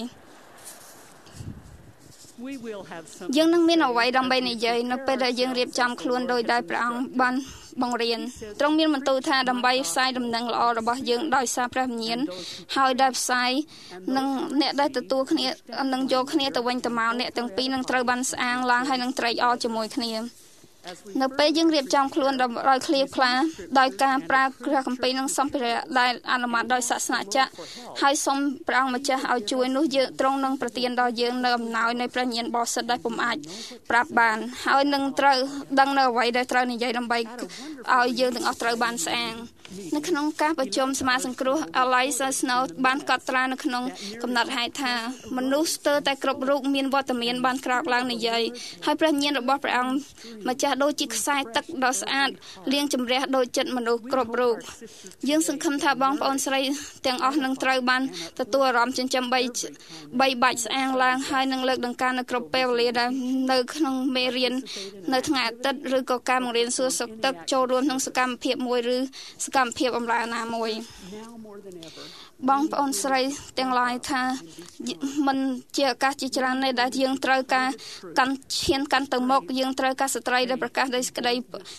យើងនឹងមានអ្វីដើម្បីនិយាយនៅពេលដែលយើងរៀបចំខ្លួនដោយដែលព្រះអង្គបានបង្រៀនទ្រង់មានបន្ទូលថាដើម្បីផ្សាយដំណឹងល្អរបស់យើងដោយសារព្រះវិញ្ញាណហើយដែលផ្សាយនឹងអ្នកដែលទទួលគ្នានឹងយកគ្នាទៅវិញទៅមកអ្នកទាំងពីរនឹងត្រូវបានស្អាងឡើងហើយនឹងត្រេកអរជាមួយគ្នានៅពេលយើងរៀបចំខ្លួនដោយឃ្លាវខ្លាដោយការប្រើព្រះគម្ពីរនិងសម្ភារៈដែលអនុម័តដោយសាសនាចក្រហើយសូមព្រះអង្គម្ចាស់ឲ្យជួយនោះយើងទ្រង់នឹងប្រទានដល់យើងនៅអំណោយនៃព្រះញាណបរិសុទ្ធដែលពុំអាចប្រាប់បានហើយនឹងត្រូវដឹងនៅអ្វីដែលត្រូវនិយាយដើម្បីឲ្យយើងទាំងអស់ត្រូវបានស្អាងនៅក្នុងការប្រជុំសមាសង្គ្រោះ Elisa Snow បានកត់ត្រានៅក្នុងកំណត់ហេតុថាមនុស្សស្ទើរតែគ្រប់រូបមានវត្តមានបានក្រោកឡើងនិយាយហើយព្រះញាណរបស់ព្រះអង្គម្ចាស់ដូចជាខ្សែទឹកដ៏ស្អាតលាងជម្រះដូចចិត្តមនុស្សគ្រប់រូបយើងសង្ឃឹមថាបងប្អូនស្រីទាំងអស់នឹងត្រូវបានទទួលអារម្មណ៍ចិញ្ចឹមបីបាច់ស្អាងឡើងហើយនឹងលើកដង្កើងនៅគ្រប់ពេលវេលាដែលនៅក្នុងមេរៀននៅថ្ងៃអាទិត្យឬក៏ការបង្រៀនសួរសុខទុក្ខចូលរួមក្នុងសកម្មភាពមួយឬសកម្មភាពបម្រើណាមួយបងប្អូនស្រីទាំងឡាយថាมันជាឱកាសជាច្រើនណាស់ដែលយើងត្រូវការកាន់ឈានកាន់ទៅមុខយើងត្រូវការស្ត្រីដែលប្រកាសដោយសេចក្តី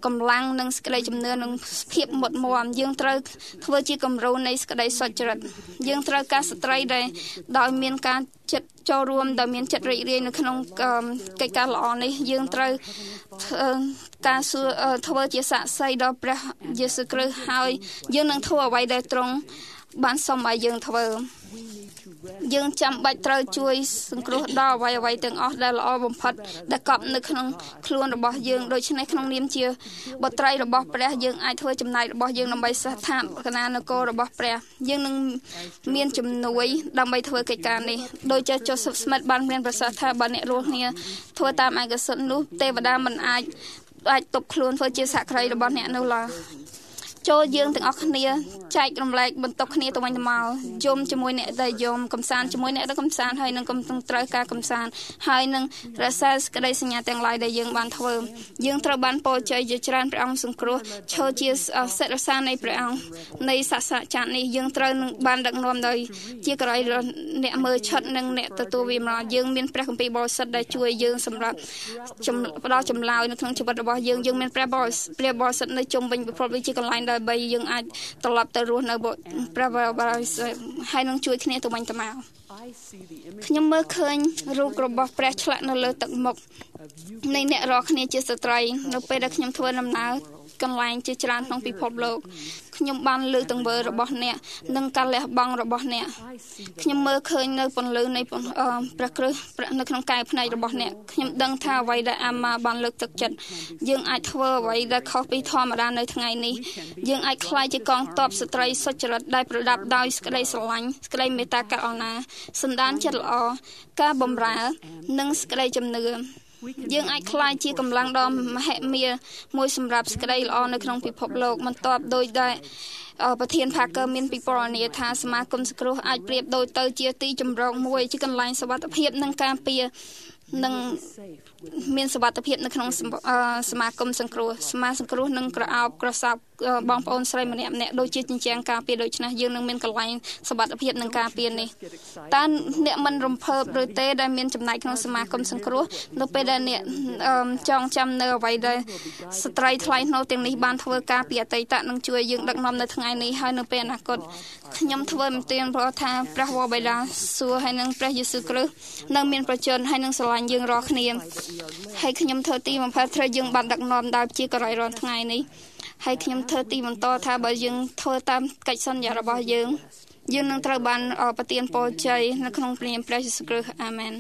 កម្លាំងនិងសេចក្តីជំនឿនិងភាពមុតមាំយើងត្រូវធ្វើជាគំរូនៃសេចក្តីសុចរិតយើងត្រូវការស្ត្រីដែលដោយមានការចិត្តចូលរួមដោយមានចិត្តរីករាយនៅក្នុងកិច្ចការល្អនេះយើងត្រូវការធ្វើជាសាក្សីដល់ព្រះយេស៊ូវគ្រីស្ទហើយយើងនឹងធ្វើអ្វីដែលទ្រង់បានសុំឲ្យយើងធ្វើយើងចាំបាច់ត្រូវជួយសង្គ្រោះដល់អ្វីៗទាំងអស់ដែលល្អបំផុតដែលកប់នៅក្នុងខ្លួនរបស់យើងដូច្នេះក្នុងនាមជាបុត្រីរបស់ព្រះយើងអាចធ្វើចំណែករបស់យើងដើម្បីស្ថាបនានគររបស់ព្រះយើងនឹងមានជំនួយដើម្បីធ្វើកិច្ចការនេះដោយជា Joseph Smith បានមានប្រសាសន៍ថាបើអ្នករាល់គ្នាធ្វើតាមឯកសិទ្ធិនោះទេវតាមិនអាចទប់ខ្លួនធ្វើជាសហគ្រីរបស់អ្នកនោះឡើយចូលយើងទាំងអស់គ្នាចែករំលែកបន្ទុកគ្នាទៅវិញទៅមកយំជាមួយអ្នកដែលយំកំសាន្តជាមួយអ្នកដែលកំសាន្តហើយនឹងត្រូវការកំសាន្តហើយនឹងរក្សាសេចក្តីសញ្ញាទាំងឡាយដែលយើងបានធ្វើយើងត្រូវបានពរជ័យជាច្រើនព្រះអង្គសង្គ្រោះឈរជាសិទ្ធិរក្សានៃព្រះអង្គនៃសាសនាចាត់នេះយើងត្រូវនឹងបានដឹកនាំដោយជាករិយាអ្នកមើលឆិតនិងអ្នកទទួលវិមាយើងមានព្រះគម្ពីរបរិសុទ្ធដែលជួយយើងសម្រាប់ផ្ដល់ចម្លើយនៅក្នុងជីវិតរបស់យើងមានព្រះបរិសុទ្ធនៅជុំវិញពិភពដូចជាកន្លែងដើម្បីយើងអាចត្រឡប់ទៅរស់នៅព្រះបរិសុទ្ធហើយនឹងជួយគ្នាទៅវិញទៅមកខ្ញុំមើលឃើញរូបរបស់ព្រះឆ្លាក់នៅលើទឹកមុខនៃអ្នករាល់គ្នាជាស្ត្រីនៅពេលដែលខ្ញុំធ្វើដំណើរកន្លែងជាច្រើនក្នុងពិភពលោកខ្ញុំបានលើកទង្វើរបស់អ្នកនិងការលះបង់របស់អ្នកខ្ញុំមើលឃើញនៅពន្លឺនៃព្រះគ្រីស្ទនៅក្នុងកាយភ្នែករបស់អ្នកខ្ញុំដឹងថាអ្វីដែលអាម៉ាបានលើកទឹកចិត្តយើងអាចធ្វើអ្វីដែលខុសពីធម្មតានៅថ្ងៃនេះយើងអាចក្លាយជាកងទ័ពស្ត្រីសុចរិតដែលប្រដាប់ដោយសេចក្តីស្រឡាញ់សេចក្តីមេត្តាករុណាសន្តានចិត្តល្អការបម្រើនិងសេចក្តីជំនឿយើងអាចក្លាយជាកម្លាំងដ៏មហិមាមួយសម្រាប់សេចក្តីល្អនៅក្នុងពិភពលោកបន្ទាប់ដោយដែលប្រធាន Parker មានពិពណ៌នាថាសមាគមសង្គ្រោះអាចប្រៀបដូចទៅជាទីជម្រកមួយជាកន្លែងសុវត្ថិភាពនិងការពារនិងមានសុវត្ថិភាពនៅក្នុងសមាគមសង្គ្រោះសង្គ្រោះនឹងក្រអោបក្រសោបបងប្អូនស្រីម្នាក់ដូចជាជញ្ជាំងការពារដូច្នេះយើងនឹងមានកន្លែងសុវត្ថិភាពនិងការពារនេះតើអ្នកមិនរំភើបឬទេដែលមានចំណែកក្នុងសមាគមសង្គ្រោះនៅពេលដែលអ្នកចងចាំនៅអ្វីដែលស្ត្រីថ្លៃថ្នូរទាំងនេះបានធ្វើការពីអតីតនឹងជួយយើងដឹកនាំនៅថ្ងៃនេះហើយនៅពេលអនាគតខ្ញុំធ្វើមែនទែនព្រោះថាព្រះវរបិតាសួរហើយនឹងព្រះយេស៊ូវគ្រីស្ទនឹងមានប្រជញ្ញហើយនឹងស្រឡាញ់យើងរាល់គ្នាហើយខ្ញុំធ្វើទីបំផុតត្រូវយើងបានដឹកនាំដោយជាករិយារាល់ថ្ងៃនេះហើយខ្ញុំធ្វើទីបន្តថាបើយើងធ្វើតាមកិច្ចសន្យារបស់យើងនឹងត្រូវបានប្រទានពរជ័យនៅក្នុងព្រះនាមព្រះយេស៊ូវគ្រីស្ទអាមែន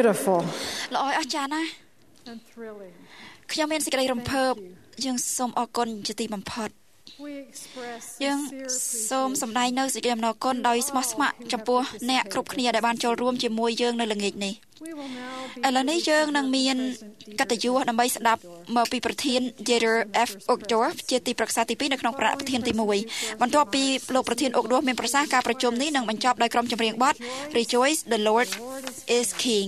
beautiful ល្អអស្ចារ្យណាស់ and thrilling. ខ្ញុំមានសេចក្តីរំភើបយើងសូមអរគុណជាទីបំផុត We express យើង sincere សូមសម្ដែងនៅសេចក្តីអំណរគុណដោយស្មោះស្ម័គ្រចំពោះអ្នកគ្រប់គ្នាដែលបានចូលរួមជាមួយយើងនៅល្ងាចនេះ We will now be ឥឡូវនេះយើងនឹងមានកិត្តិយសដើម្បីស្ដាប់មកពីប្រធាន Dieter F. Uchtdorf ជាទីប្រឹក្សាទី2នៅក្នុងប្រធានទី1បន្ទាប់ពីលោកប្រធាន Uchtdorf មានប្រសាសន៍ការប្រជុំនេះនឹងបញ្ចប់ដោយក្រុមចម្រៀងបទ Rejoice the Lord is King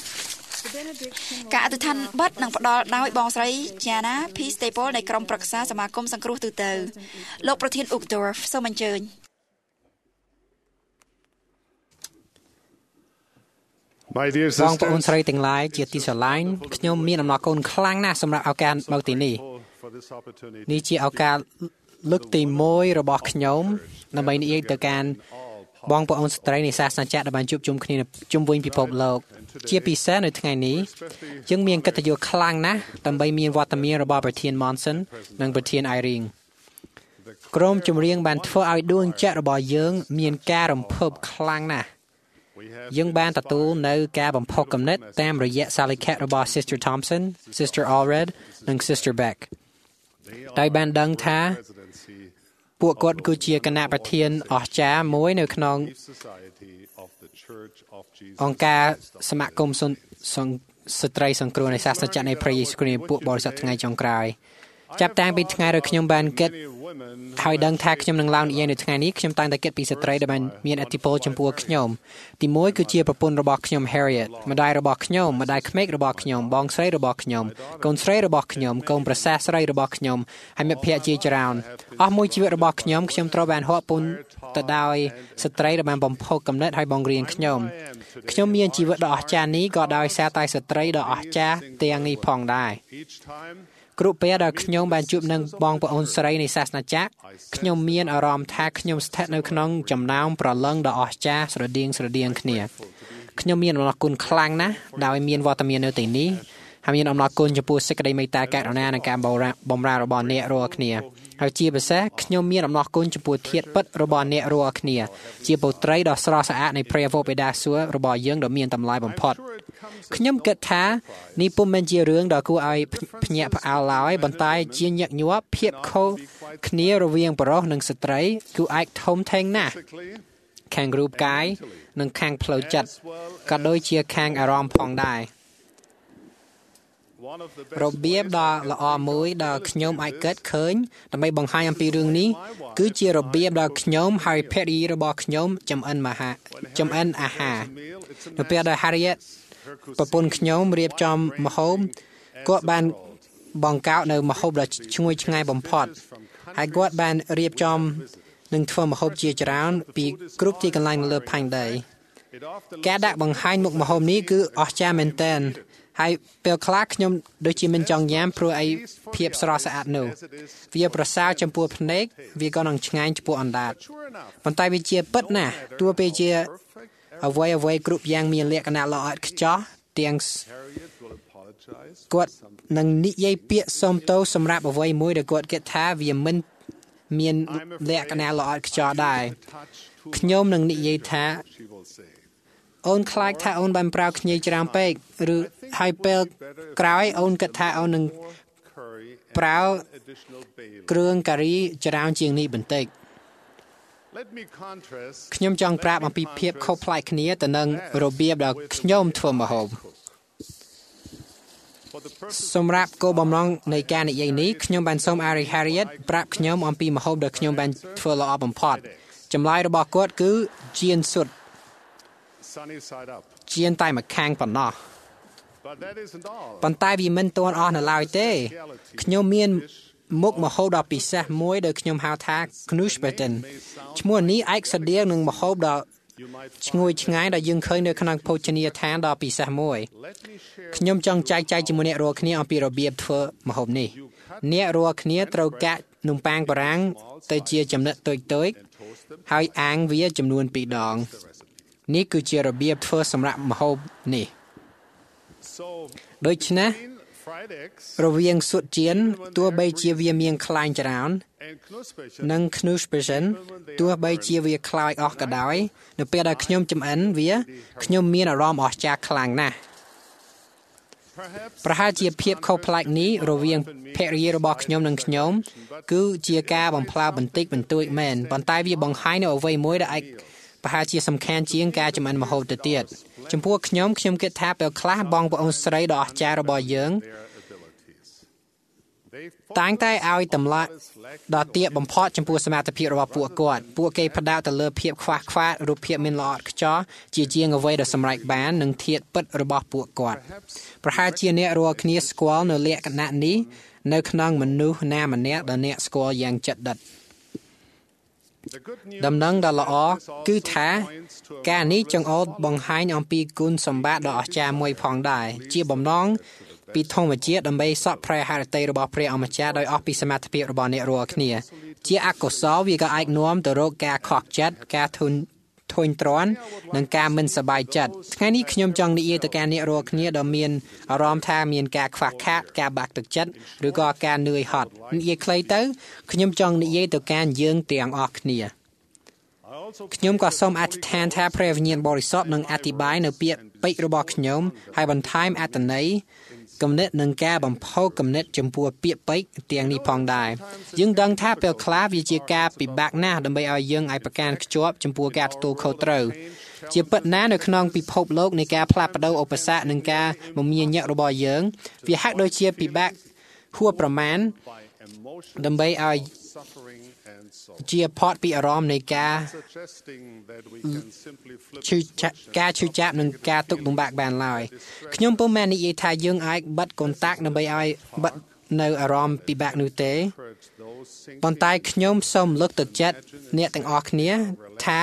ការអធិដ្ឋានបទនឹងផ្ដល់ដោយបងស្រី Jana P. Staple នៃក្រុមប្រឹក្សាសមាគមសង្គ្រោះទូទៅលោកប្រធាន Uchtdorf សូមអញ្ជើញបងប្អូនស្រីទាំងឡាយជាទីស្រឡាញ់ខ្ញុំមានអំណរគុណខ្លាំងណាស់សម្រាប់ឱកាសមកទីនេះនេះជាឱកាសលើកទី1របស់ខ្ញុំដើម្បីនិយាយទៅកាន់បងប្អូនស្ត្រីនៃសាសនាចាស់ដែលបានជួបជុំគ្នាជុំវិញពិភពលោកជាពិសេសនៅថ្ងៃនេះយើងមានកិត្តិយសខ្លាំងណាស់ដើម្បីមានវត្តមានរបស់ប្រធាន Monson និងប្រធាន Irene ក្រុមចម្រៀងបានធ្វើឲ្យដួងចិត្តរបស់យើងមានការរំភើបខ្លាំងណាស់យើងបានទទួលនៅការបំផុសគំនិតតាមរយៈសាលិខិតរបស់ Sister Thompson, Sister Allred និង Sister Beck ដោយបានដឹងថាពួកគាត់គឺជាគណៈប្រធានអស្ចារ្យមួយនៅក្នុងអង្គការសមាគមស្ត្រីសង្គ្រោះនៃសាសនាចាស់នៃព្រះយេស៊ូវគ្រីស្ទពួកបរិស័ទថ្ងៃចុងក្រោយចាប់តាំងពីថ្ងៃដែលខ្ញុំបានគិតហើយដឹងថាខ្ញុំនឹងឡើងនិយាយនៅថ្ងៃនេះខ្ញុំតែងតែគិតពីស្ត្រីដែលបានមានឥទ្ធិពលចំពោះខ្ញុំទី1គឺជាប្រពន្ធរបស់ខ្ញុំ Harriet ម្ដាយរបស់ខ្ញុំម្ដាយក្មេករបស់ខ្ញុំបងស្រីរបស់ខ្ញុំកូនស្រីរបស់ខ្ញុំកូនប្រសាស្រីរបស់ខ្ញុំហើយមិត្តភក្តិជាច្រើនអស់មួយជីវិតរបស់ខ្ញុំត្រូវបានហួបពុនទៅដោយស្ត្រីដែលបានបំផុសគំនិតហើយបង្រៀនខ្ញុំមានជីវិតដ៏អស្ចារ្យនេះក៏ដោយសារតែស្ត្រីដ៏អស្ចារ្យទាំងនេះផងដែរគ្រប់ពេលដែលខ្ញុំបានជួបនឹងបងប្អូនស្រីនៃសាសនាចាស់ខ្ញុំមានអារម្មណ៍ថាខ្ញុំស្ថិតនៅក្នុងចំណោមប្រឡឹងដ៏អស្ចារ្យស្រដៀងគ្នាខ្ញុំមានអំណរគុណខ្លាំងណាស់ដោយមានវត្តមាននៅទីនេះហើយមានអំណរគុណចំពោះសេចក្តីមេត្តាករុណានិងការបម្រើរបស់អ្នករាល់គ្នាហើយជាពិសេសខ្ញុំមានអំណរគុណចំពោះធាតុពិតរបស់អ្នករាល់គ្នាជាពុត្រីដ៏ស្រស់ស្អាតនៃព្រះវរបិតាសួគ៌របស់យើងដ៏មានតម្លៃបំផុតខ្ញុំគិតថានេះពុំមែនជារឿងដ៏គួរឲ្យភ្ញាក់ផ្អើលឡើយប៉ុន្តែជាញឹកញាប់ភាពខុសគ្នារវាងបុរសនិងស្ត្រីគឺឯកធំធេងណាស់ខាងរូបកាយនិងខាងផ្លូវចិត្តក៏ដូចជាខាងអារម្មណ៍ផងដែររបៀបដ៏ល្អមួយដែលខ្ញុំអាចគិតឃើញដើម្បីបង្ហាញអំពីរឿងនេះគឺជារបៀបដែលខ្ញុំហើយភរិយារបស់ខ្ញុំចំអិនអាហារនៅពេលដែល Harriet ប្រពន្ធខ្ញុំរៀបចំម្ហូបគាត់បានបង្កើតនៅម្ហូបដ៏ឈ្ងុយឆ្ងាញ់បំផុតហើយគាត់បានរៀបចំនឹងធ្វើម្ហូបជាច្រើនពីគ្រប់ទីកន្លែងលើផែនដីការដាក់បង្ហាញមុខម្ហូបនេះគឺអស្ចារ្យមែនទែនហើយពេលខ្លះខ្ញុំដូចជាមិនចង់ញ៉ាំព្រោះអីភាពស្រស់ស្អាតនោះវាប្រសើរចំពោះភ្នែកវាក៏នឹងឆ្ងាញ់ចំពោះអណ្ដាតប៉ុន្តែវាជាពិតណាស់ទោះបីជាអ្វីគ្រប់យ៉ាងមានលក្ខណៈល្អឥតខ្ចោះទាំងគាត់នឹងនិយាយពាក្យសុំទោសសម្រាប់អ្វីមួយដែលគាត់គិតថាវាមិនមានលក្ខណៈល្អឥតខ្ចោះដែរខ្ញុំនឹងនិយាយថាអូនខ្លាចថាអូនបានប្រើខ្ញីច្រើនពេកឬហើយពេលក្រោយអូនគិតថាអូននឹងប្រើគ្រឿងការីច្រើនជាងនេះបន្តិចខ្ញុំចង់ប្រាប់អំពីភាពខុសប្លែកគ្នាទៅនឹងរបៀបដែលខ្ញុំធ្វើម្ហូបសម្រាប់គោលបំណងនៃការនិយាយនេះខ្ញុំបានសូម Harriet ប្រាប់ខ្ញុំអំពីម្ហូបដែលខ្ញុំបានធ្វើល្អបំផុតចម្លើយរបស់គាត់គឺជៀនសុទ្ធជៀនតែម្ខាងប៉ុណ្ណោះប៉ុន្តែវាមិនទាន់អស់នៅឡើយទេខ្ញុំមានមុខម្ហូបដ៏ពិសេសមួយដែលខ្ញុំហៅថា Knusperten ឈ្មោះនេះឯកស្តៀងនឹងម្ហូបដ៏ឈ្ងុយឆ្ងាញ់ដែលយើងឃើញនៅក្នុងភោជនីយដ្ឋានដ៏ពិសេសមួយខ្ញុំចង់ចែកចាយជាមួយអ្នករាល់គ្នាអំពីរបៀបធ្វើម្ហូបនេះអ្នករាល់គ្នាត្រូវកាត់នំប៉័ងបារាំងទៅជាចំណិតតូចៗហើយអាំងវាចំនួន2ដងនេះគឺជារបៀបធ្វើសម្រាប់ម្ហូបនេះដូច្នេះរវាងស៊ុតជៀនទោះបីជាវាមានខ្លាញ់ច្រើននិង Knusperten ទោះបីជាវាខ្លោចអស់ក៏ដោយនៅពេលដែលខ្ញុំចម្អិនវាខ្ញុំមានអារម្មណ៍អស្ចារ្យខ្លាំងណាស់ប្រហែលជាភាពខុសប្លែកនេះរវាងភរិយារបស់ខ្ញុំនិងខ្ញុំគឺជាការបំផ្លាញបន្តិចបន្តួចមែនប៉ុន្តែវាបង្ហាញនូវអ្វីមួយដែលប្រហែលជាសំខាន់ជាងការចម្អិនម្ហូបទៅទៀតចំពោះខ្ញុំគិតថាពេលខ្លះបងប្អូនស្រីដ៏អស្ចារ្យរបស់យើងតែងតែឲ្យតម្លៃដ៏ទាបបំផុតចំពោះសមត្ថភាពរបស់ពួកគាត់ពួកគេផ្ដោតទៅលើភាពខ្វះខ្វាតរូបភាពមានល្អឥតខ្ចោះជាជាងអ្វីដែលសម្រេចបាននិងធាតុពិតរបស់ពួកគាត់ប្រហែលជាអ្នករាល់គ្នាស្គាល់នៅលក្ខណៈនេះនៅក្នុងមនុស្សណាម្នាក់ដែលអ្នកស្គាល់យ៉ាងជិតដិតដំណឹងដ៏ល្អគឺថាការនេះចង្អុលបង្ហាញអំពីគុណសម្បត្តិដ៏អស្ចារ្យមួយផងដែរជាបំណងពីធម្មជាតិដើម្បីសក់ប្រែហឫទ័យរបស់ព្រះអម្ចាស់ដោយអស់ពីសមត្ថភាពរបស់អ្នករាល់គ្នាជាអកុសលវាក៏អាចនាំទៅរកការខកចិត្តការធុញទ្រាន់និងការមិនសប្បាយចិត្តថ្ងៃនេះខ្ញុំចង់និយាយទៅការអ្នករាល់គ្នាដែលមានអារម្មណ៍ថាមានការខ្វះខាតការបាក់ទឹកចិត្តឬក៏ការនឿយហត់និយាយខ្លីទៅខ្ញុំចង់និយាយទៅការយើងទាំងអស់គ្នាខ្ញុំក៏សូមអធិដ្ឋានថាព្រះវិញ្ញាណបរិសុទ្ធនឹងអធិប្បាយនៅពាក្យពេចន៍របស់ខ្ញុំហើយបន្ថែមអត្ថន័យគំនិតនិងការបំផុសគំនិតចំពោះពាក្យពេចន៍ទាំងនេះផងដែរយើងដឹងថាពេលខ្លះវាជាការពិបាកណាស់ដើម្បីឲ្យយើងអាចប្រកាន់ខ្ជាប់ចំពោះការទទួលខុសត្រូវជាពិតណាស់នៅក្នុងពិភពលោកនៃការផ្លាស់ប្ដូរឧបសគ្គនិងការមមាញឹករបស់យើងវាហាក់ដូចជាពិបាកហួសប្រមាណដើម្បីឲ្យជាផុតពីអារម្មណ៍នៃការឈឺចាប់និងការទុក្ខលំបាកបានឡើយខ្ញុំពុំមែននិយាយថាយើងអាចបិទកុនតាក់ដើម្បីឲ្យបិទនៅអារម្មណ៍ពិបាកនោះទេប៉ុន្តែខ្ញុំសូមលើកទឹកចិត្តអ្នកទាំងអស់គ្នាថា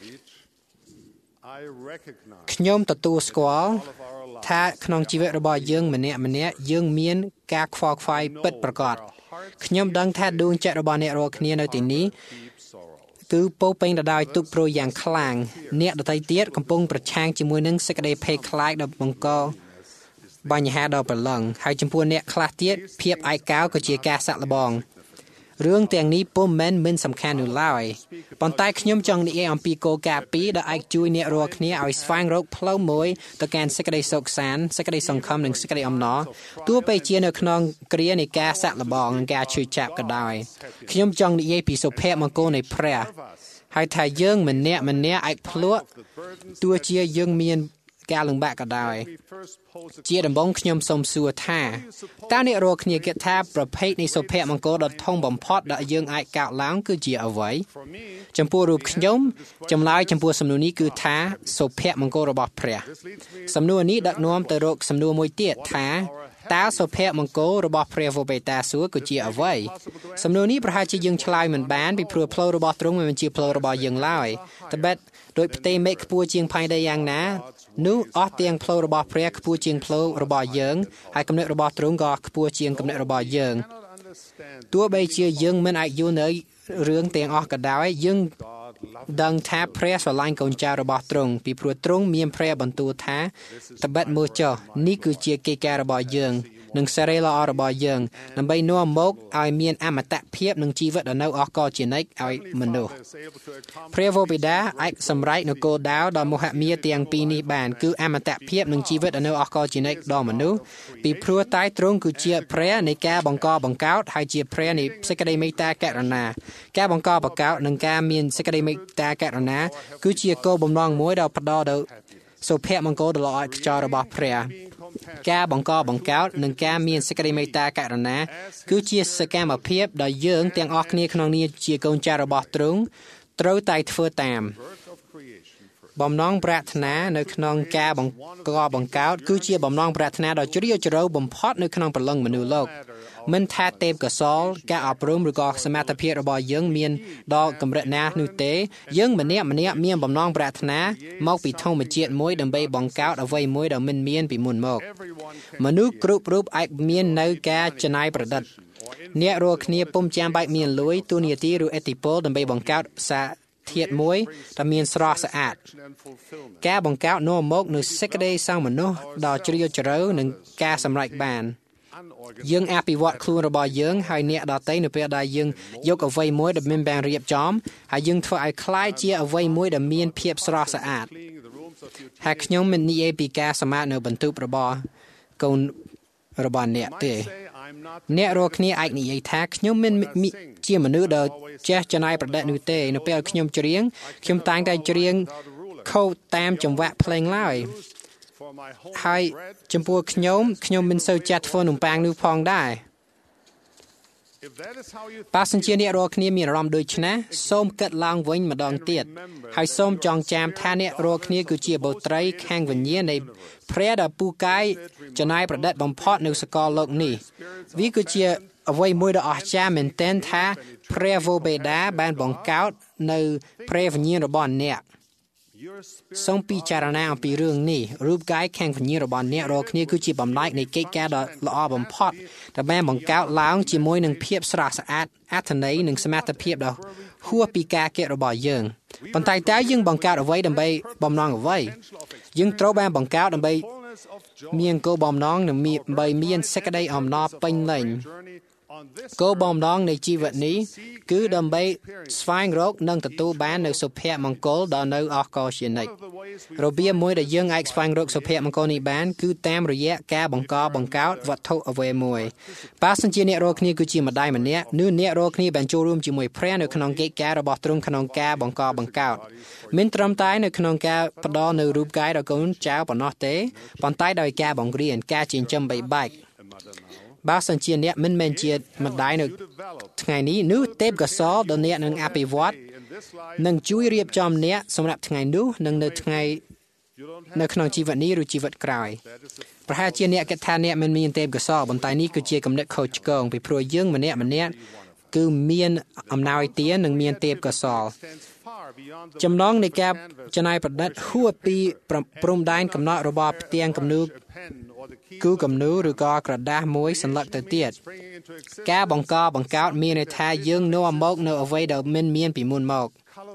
ខ្ញុំទទួលស្គាល់ថាក្នុងជីវិតរបស់យើងម្នាក់យើងមានការខ្វល់ខ្វាយពិតប្រាកដខ្ញុំដឹងថាដួងចិត្តរបស់អ្នករាល់គ្នានៅទីនេះគឺពោពេញទៅដោយទុក្ខព្រួយយ៉ាងខ្លាំងអ្នកដទៃទៀតកំពុងប្រឆាំងជាមួយនឹងសេចក្តីភ័យខ្លាចដែលបង្កបញ្ហាដល់ប្រឡឹងហើយចំពោះអ្នកខ្លះទៀតភាពឯកោក៏ជាការសាក់លបងរឿងទាំងនេះពុំមែនមិនសំខាន់នោះឡើយប៉ុន្តែខ្ញុំចង់និយាយអំពីគោលការណ៍ពីរដែលអាចជួយអ្នករាល់គ្នាឲ្យស្វែងរកផ្លូវមួយទៅកាន់សេចក្តីសុខសាន្តសេចក្តីសង្ឃឹមនិងសេចក្តីអំណរទោះបីជានៅក្នុងគ្រានៃការសាក់លបងនិងការឈឺចាប់ក៏ដោយខ្ញុំចង់និយាយពីសុភមង្គលនៃព្រះហើយថាយើងម្នាក់អាចភ្លក់ទោះជាយើងមានការលំបាកក៏ដោយជាដំបូងខ្ញុំសូមសួរថាតើអ្នករាល់គ្នាគិតថាប្រភេទនៃសុភមង្គលដ៏ធំបំផុតដែលយើងអាចកោតឡើងគឺជាអ្វីចំពោះរូបខ្ញុំចម្លើយចំពោះសំណួរនេះគឺថាសុភមង្គលរបស់ព្រះសំណួរនេះដឹកនាំទៅរកសំណួរមួយទៀតថាតើសុភមង្គលរបស់ព្រះវរបេតាសួរគឺជាអ្វីសំណួរនេះប្រហែលជាយើងឆ្លើយមិនបានពីព្រោះផ្លូវរបស់ទ្រង់មិនជាផ្លូវរបស់យើងឡើយត្បិតដោយផ្ទៃមេឃខ្ពស់ជាងផែនដីយ៉ាងណានោះអស់ទាំងផ្លូវរបស់ព្រះខ្ពស់ជាងផ្លូវរបស់យើងហើយគំនិតរបស់ទ្រង់ក៏ខ្ពស់ជាងគំនិតរបស់យើងទោះបីជាយើងមិនអាចយល់នៅរឿងទាំងអស់ក៏ដោយយើងដឹងថាព្រះស្រឡាញ់កូនចៅរបស់ទ្រង់ពីព្រោះទ្រង់មានព្រះបន្ទូលថាត្បិតមើលចុះនេះគឺជាកិច្ចការរបស់យើងនិងសេរីល្អរបស់យើងដើម្បីនាំមកឲ្យមានអមតភាពនិងជីវិតដ៏នៅអស់កលជានិច្ចឲ្យមនុស្សព្រះវរបិតាអាចសម្រេចនូវគោលដៅដ៏មហិមាទាំងពីរនេះបានគឺអមតភាពនិងជីវិតដ៏នៅអស់កលជានិច្ចដល់មនុស្សពីព្រោះតែទ្រង់គឺជាព្រះនៃការបង្កបង្កោតហើយជាព្រះនៃសេចក្តីមេត្តាករុណាការបង្កបង្កោតនិងការមានសេចក្តីមេត្តាករុណាគឺជាគោលបំណងមួយដែលផ្ដល់ទៅសុភមង្គលដ៏ល្អឥតខ្ចោះរបស់ព្រះការបង្កបង្កោតនិងការមានសេចក្តីមេត្តាករុណាគឺជាសកម្មភាពដែលយើងទាំងអស់គ្នាក្នុងនាមជាកូនចៅរបស់ទ្រង់ត្រូវតែធ្វើតាមបំណងប្រាថ្នានៅក្នុងការបង្កបង្កោតគឺជាបំណងប្រាថ្នាដ៏ជ្រាលជ្រៅបំផុតនៅក្នុងព្រលឹងមនុស្សលោកមិនថាទេពកោសល្យការអប់រំឬក៏សមត្ថភាពរបស់យើងមានដល់កម្រិតណានោះទេយើងម្នាក់មានបំណងប្រាថ្នាមកពីធម្មជាតិមួយដើម្បីបង្កើតអ្វីមួយដែលមិនមានពីមុនមកមនុស្សគ្រប់រូបអាចមាននៅការច្នៃប្រឌិតអ្នករាល់គ្នាពុំចាំបាច់មានលុយទូនាទីឬឥទ្ធិពលដើម្បីបង្កើតធាតុមួយដែលមានស្រស់ស្អាតការបង្កើតនាំមកនូវសេចក្តីសង្ឃមនុស្សដ៏ជ្រាលជ្រៅនិងការសម្រេចបានយើងអភិវឌ្ឍខ្លួនរបស់យើងហើយអ្នកដទៃនៅពេលដែលយើងយកអ្វីមួយដែលមិនបានរៀបចំហើយយើងធ្វើឲ្យคล้ายជាអ្វីមួយដែលមានភាពស្រស់ស្អាតហើយខ្ញុំមិននិយាយពីការសម្អាតនៅបន្ទប់របស់កូនរបស់អ្នកទេអ្នករាល់គ្នាអាចនិយាយថាខ្ញុំមិនជាមនុស្សដែលចេះច្នៃប្រឌិតនោះទេនៅពេលខ្ញុំច្រៀងខ្ញុំតែងតែច្រៀងខុសតាមចង្វាក់ភ្លេងឡើយហើយចំពោះខ្ញុំមិនសូវចេះធ្វើនំប៉័ងនោះផងដែរបើសិនជាអ្នករាល់គ្នាមានអារម្មណ៍ដូចនេះសូមគិតឡើងវិញម្ដងទៀតហើយសូមចងចាំថាអ្នករាល់គ្នាគឺជាបុត្រីខាងវិញ្ញាណនៃព្រះដែលពូកែច្នៃប្រឌិតបំផុតនៅសកលលោកនេះវាគឺជាអ្វីមួយដ៏អស្ចារ្យមែនទែនថាព្រះវរបេតាបានបង្កើតនៅព្រះវិញ្ញាណរបស់អ្នកសូមពិចារណាអំពីរឿងនេះរូបកាយខាងវិញ្ញាណរបស់អ្នករាល់គ្នាគឺជាបំណែកនៃកិច្ចការដ៏ល្អបំផុតដែលបានបង្កើតឡើងជាមួយនឹងភាពស្រស់ស្អាតអត្ថន័យនិងសមត្ថភាពដ៏ហួសពីការគិតរបស់យើងប៉ុន្តែតើយើងបង្កើតអ្វីដើម្បីបំណងអ្វីយើងត្រូវបានបង្កើតដើម្បីមានគោលបំណងនិងដើម្បីមានសេចក្តីអំណរពេញលេញគោលបំណងនៃជីវិតនេះគឺដើម្បីស្វែងរកនិងទទួលបាននូវសុភមង្គលដ៏នៅអកលជានិច្ចរបៀបមួយដែលយើងអាចស្វែងរកសុភមង្គលនេះបានគឺតាមរយៈការបង្កើតវត្ថុអ្វីមួយបើសិនជាអ្នករាល់គ្នាគឺជាម្ដាយម្នាក់នោះអ្នករាល់គ្នាបានចូលរួមជាមួយព្រះនៅក្នុងកិច្ចការរបស់ទ្រង់ក្នុងការបង្កើតមិនត្រឹមតែនៅក្នុងការផ្ដល់នូវរូបកាយដល់កូនចៅប៉ុណ្ណោះទេប៉ុន្តែដោយការបង្រៀនការចិញ្ចឹមបីបាច់បើសិនជាអ្នកមិនមែនជាម្ដាយនៅថ្ងៃនេះនោះទេពកោសល្យដែលអ្នកនឹងអភិវឌ្ឍនឹងជួយរៀបចំអ្នកសម្រាប់ថ្ងៃនោះនិងនៅក្នុងជីវិតនេះឬជីវិតក្រោយប្រហែលជាអ្នកគិតថាអ្នកមិនមានទេពកោសល្យប៉ុន្តែនេះគឺជាគំនិតខុសឆ្គងពីព្រោះយើងម្នាក់គឺមានអំណោយទាននិងមានទេពកោសល្យចំណងនៃការច្នៃប្រឌិតហួសពីព្រំដែនកំណត់របស់ផ្ទាំងគំនូរគឺគំនូរឬក៏ក្រដាសមួយសន្លឹកទៅទៀតការបង្កើតមានន័យថាយើងនាំមកនៅអ្វីដែលមិនមានពីមុនមក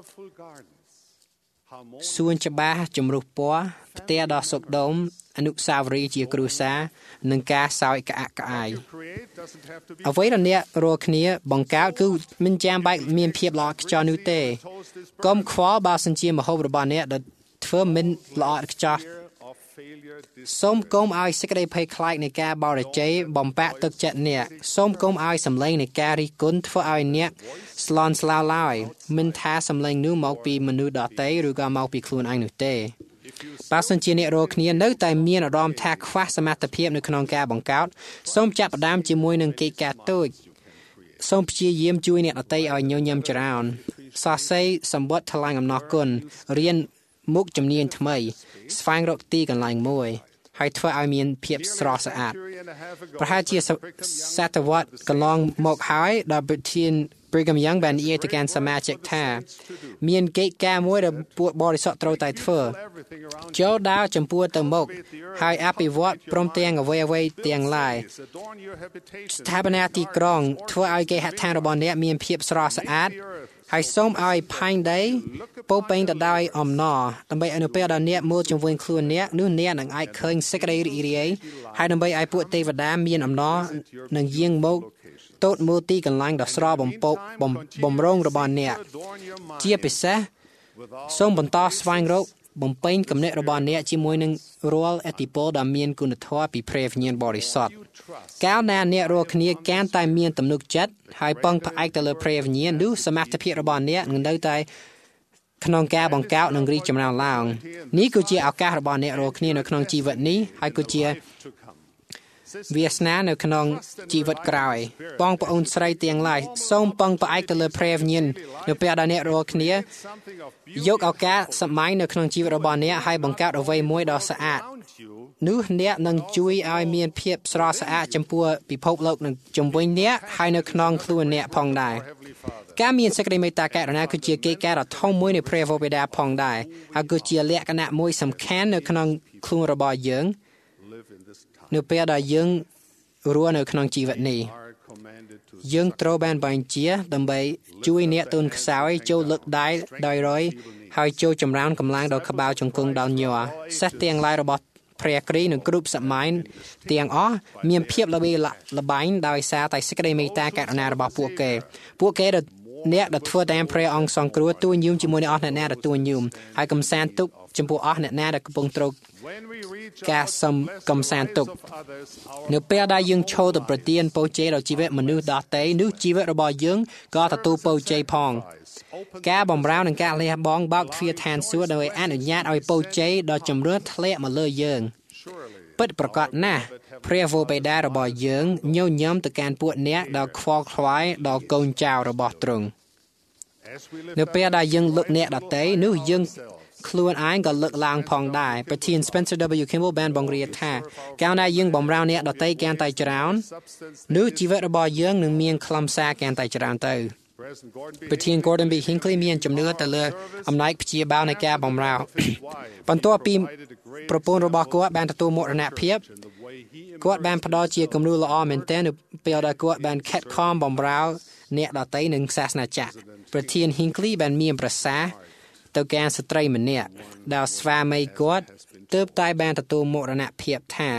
សួនច្បារចម្រុះពណ៌ផ្ទះដ៏សុខដុមអនុស្សាវរីយ៍ជាគ្រួសារនិងការសើចក្អាកក្អាយអ្វីដែលអ្នករាល់គ្នាបង្កើតគឺមិនចាំបាច់មានភាពល្អឥតខ្ចោះនោះទេកុំខ្វល់បើសិនជាម្ហូបរបស់អ្នកដែលធ្វើមិនល្អឥតខ្ចោះសូមកុំឲ្យសេចក្តីភ័យខ្លាចនៃការបរិជ័យបំពាក់ទឹកចិត្តអ្នកសូមកុំឲ្យសម្លេងនៃការរិះគន់ធ្វើឲ្យអ្នកស្លន់ស្លោឡើយមិនថាសម្លេងនោះមកពីមនុស្សដទៃឬក៏មកពីខ្លួនឯងនោះទេបើសិនជាអ្នករាល់គ្នានៅតែមានអារម្មណ៍ថាខ្វះសមត្ថភាពនៅក្នុងការបង្កើតសូមចាប់ផ្ដើមជាមួយនឹងកិច្ចការតូចសូមព្យាយាមជួយអ្នកដទៃឲ្យញញឹមចរានសរសេរសម្បត្តិថ្លែងអំណរគុណរៀនមុខជំនាញថ្មីស្វែងរកទីកន្លែងមួយហើយធ្វើឲ្យមានភាពស្រស់ស្អាតប្រហែលជាសតវត្សរ៍កន្លងមកហើយដែលប្រធានBrigham Young បាននិយាយទៅកាន់សមាជិកថាមានកិច្ចការមួយដែលពួកបរិសុទ្ធត្រូវតែធ្វើចូលដើរចំពោះទៅមុខហើយអភិវឌ្ឍព្រមទាំងអ្វីទាំងឡាយស្ថាបនាទីក្រុងធ្វើឲ្យគេហដ្ឋានរបស់អ្នកមានភាពស្រស់ស្អាតហើយសូមឲ្យផែនដីពោពេញទៅដោយអំណរដើម្បីឲ្យនៅពេលដែលអ្នកមើលជុំវិញខ្លួនអ្នកនោះអ្នកនឹងអាចឃើញសេចក្តីរីករាយហើយដើម្បីឲ្យពួកទេវតាមានអំណរនឹងយាងមកតូតមើលទីកន្លែងដ៏ស្រស់បំរុងរបស់អ្នកជាពិសេសសូមបន្តស្វែងរកបំពេញគំនិតរបស់អ្នកជាមួយនឹងរាល់ឥទ្ធិពលដ៏មានគុណធម៌ពីព្រះវិញ្ញាណបរិសុទ្ធកាលណាអ្នករាល់គ្នាកាន់តែមានទំនុកចិត្តហើយពឹងផ្អែកទៅលើព្រះវិញ្ញាណនោះសមត្ថភាពរបស់អ្នកនឹងនៅតែក្នុងការបង្កើតនិងរីកចម្រើនឡើងនេះគឺជាឱកាសរបស់អ្នករាល់គ្នានៅក្នុងជីវិតនេះហើយគឺជាវាសនានៅក្នុងជីវិតក្រោយបងប្អូនស្រីទាំងឡាយសូមពឹងផ្អែកទៅលើព្រះវិញ្ញាណនៅពេលដែលអ្នករាល់គ្នាយកឱកាសសម័យនៅក្នុងជីវិតរបស់អ្នកហើយបង្កើតអ្វីមួយដ៏ស្អាតនោះអ្នកនឹងជួយឲ្យមានភាពស្រស់ស្អាតចំពោះពិភពលោកនឹងជំវិញអ្នកហើយនៅក្នុងខ្លួនអ្នកផងដែរការមានសេចក្តីមេត្តាករុណាគឺជាកិច្ចការដ៏ធំមួយនៃព្រះវរបិតាផងដែរហើយគឺជាលក្ខណៈមួយសំខាន់នៅក្នុងខ្លួនរបស់យើងនៅពេលដែលយើងរស់នៅក្នុងជីវិតនេះយើងត្រូវបានបញ្ជាដើម្បីជួយអ្នកទូនខ្សោយចូលលើកដៃដោយរយហើយចូលចម្រើនកម្លាំងដល់ក្បាលជង្គង់ដល់ញ័រសេះទាំងឡាយរបស់ព្រះគ្រីស្ទនឹងគ្រប់សម័យទាំងអស់មានភាពល្បីល្បាញដោយសារតែសេចក្តីមេត្តាករុណារបស់ពួកគេអ្នកដែលធ្វើតាមព្រះអង្គសង្គ្រោះទួញយំជាមួយនឹងអស់អ្នកណាដែលទួញយំហើយកំសាន្តទុកចំពោះអស់អ្នកណាដែលកំពុងត្រូវការកំសាន្តទុកនៅពេលដែលយើងឈរទៅប្រទានពរជ័យដល់ជីវិតមនុស្សដទៃនោះជីវិតរបស់យើងក៏ទទួលពរជ័យផងការបម្រើនិងការលះបង់បើកទ្វារឋានសួគ៌ដោយអនុញ្ញាតឲ្យពរជ័យដ៏ចម្រើនធ្លាក់មកលើយើងពិតប្រាកដណាស់ព្រះវរបិតារបស់យើងញញឹមទៅកាន់ពួកអ្នកដែលខ្វល់ខ្វាយដល់កូនចៅរបស់ទ្រង់នៅពេលដែលយើងលើកអ្នកដទៃនោះយើងខ្លួនឯងក៏លើកឡើងផងដែរប្រធាន Spencer W. Kimball បានបង្រៀនថាកាលណាយើងបម្រើអ្នកដទៃកាន់តែច្រើននោះជីវិតរបស់យើងនឹងមានខ្លឹមសារកាន់តែច្រើនទៅប្រធាន Gordon B. Hinckley មានជំនឿទៅលើអំណាចព្យាបាលនៃការបម្រើបន្ទាប់ពីប្រពន្ធរបស់គាត់បានទទួលមរណភាពគាត់បានផ្ដល់ជាគំរូល្អមែនទែននៅពេលដែលគាត់បានខិតខំបម្រើអ្នកដទៃនឹងសាសនាចក្រប្រធាន Hinckley បានមានប្រសាសន៍ទៅកាន់ស្ត្រីម្នាក់ដែលស្វាមីគាត់ទើបតែបានទទួលមរណភាពថា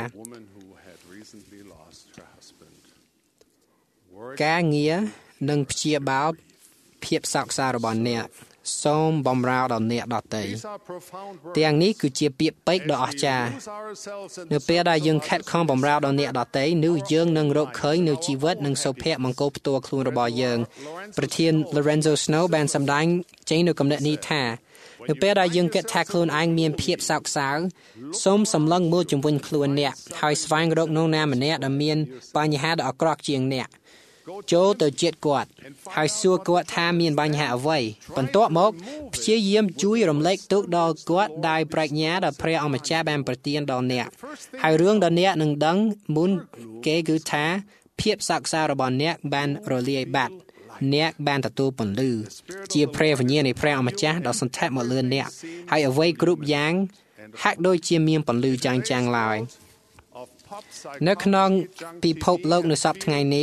ការងារនិងព្យាបាលភាពសោកសៅរបស់អ្នកសូមបម្រើដល់អ្នកដទៃទាំងនេះគឺជាពាក្យពេចន៍ដ៏អស្ចារ្យនៅពេលដែលយើងខិតខំបម្រើដល់អ្នកដទៃនោះយើងនឹងរកឃើញនូវជីវិតនិងសុភមង្គលផ្ទាល់ខ្លួនរបស់យើងប្រធាន Lorenzo Snow បានសម្ដែងចេញនូវគំនិតនេះថានៅពេលដែលយើងគិតថាខ្លួនឯងមានភាពសោកសៅសូមសម្លឹងមើលជំវិញខ្លួនអ្នកហើយស្វែងរកនរណាម្នាក់ដែលមានបញ្ហាដ៏អាក្រក់ជាងអ្នកចូលទៅជិតគាត់ហើយសួរគាត់ថាមានបញ្ហាអ្វីបន្ទាប់មកព្យាយាមជួយរំលែកទុក្ខដល់គាត់ដោយប្រាជ្ញាដែលព្រះអម្ចាស់បានប្រទានដល់អ្នកហើយរឿងដែលអ្នកនឹងដឹងមុនគេគឺថាភាពសោកសៅរបស់អ្នកបានរលាយបាត់អ្នកបានទទួលពន្លឺជាព្រះវិញ្ញាណនៃព្រះអម្ចាស់ដ៏សន្ធិដ្ឋមកលើអ្នកហើយអ្វីគ្រប់យ៉ាងហាក់ដូចជាមានពន្លឺចាំងឡើយនៅក្នុងពិភពលោកនៅសប្តាហ៍ថ្ងៃនេះ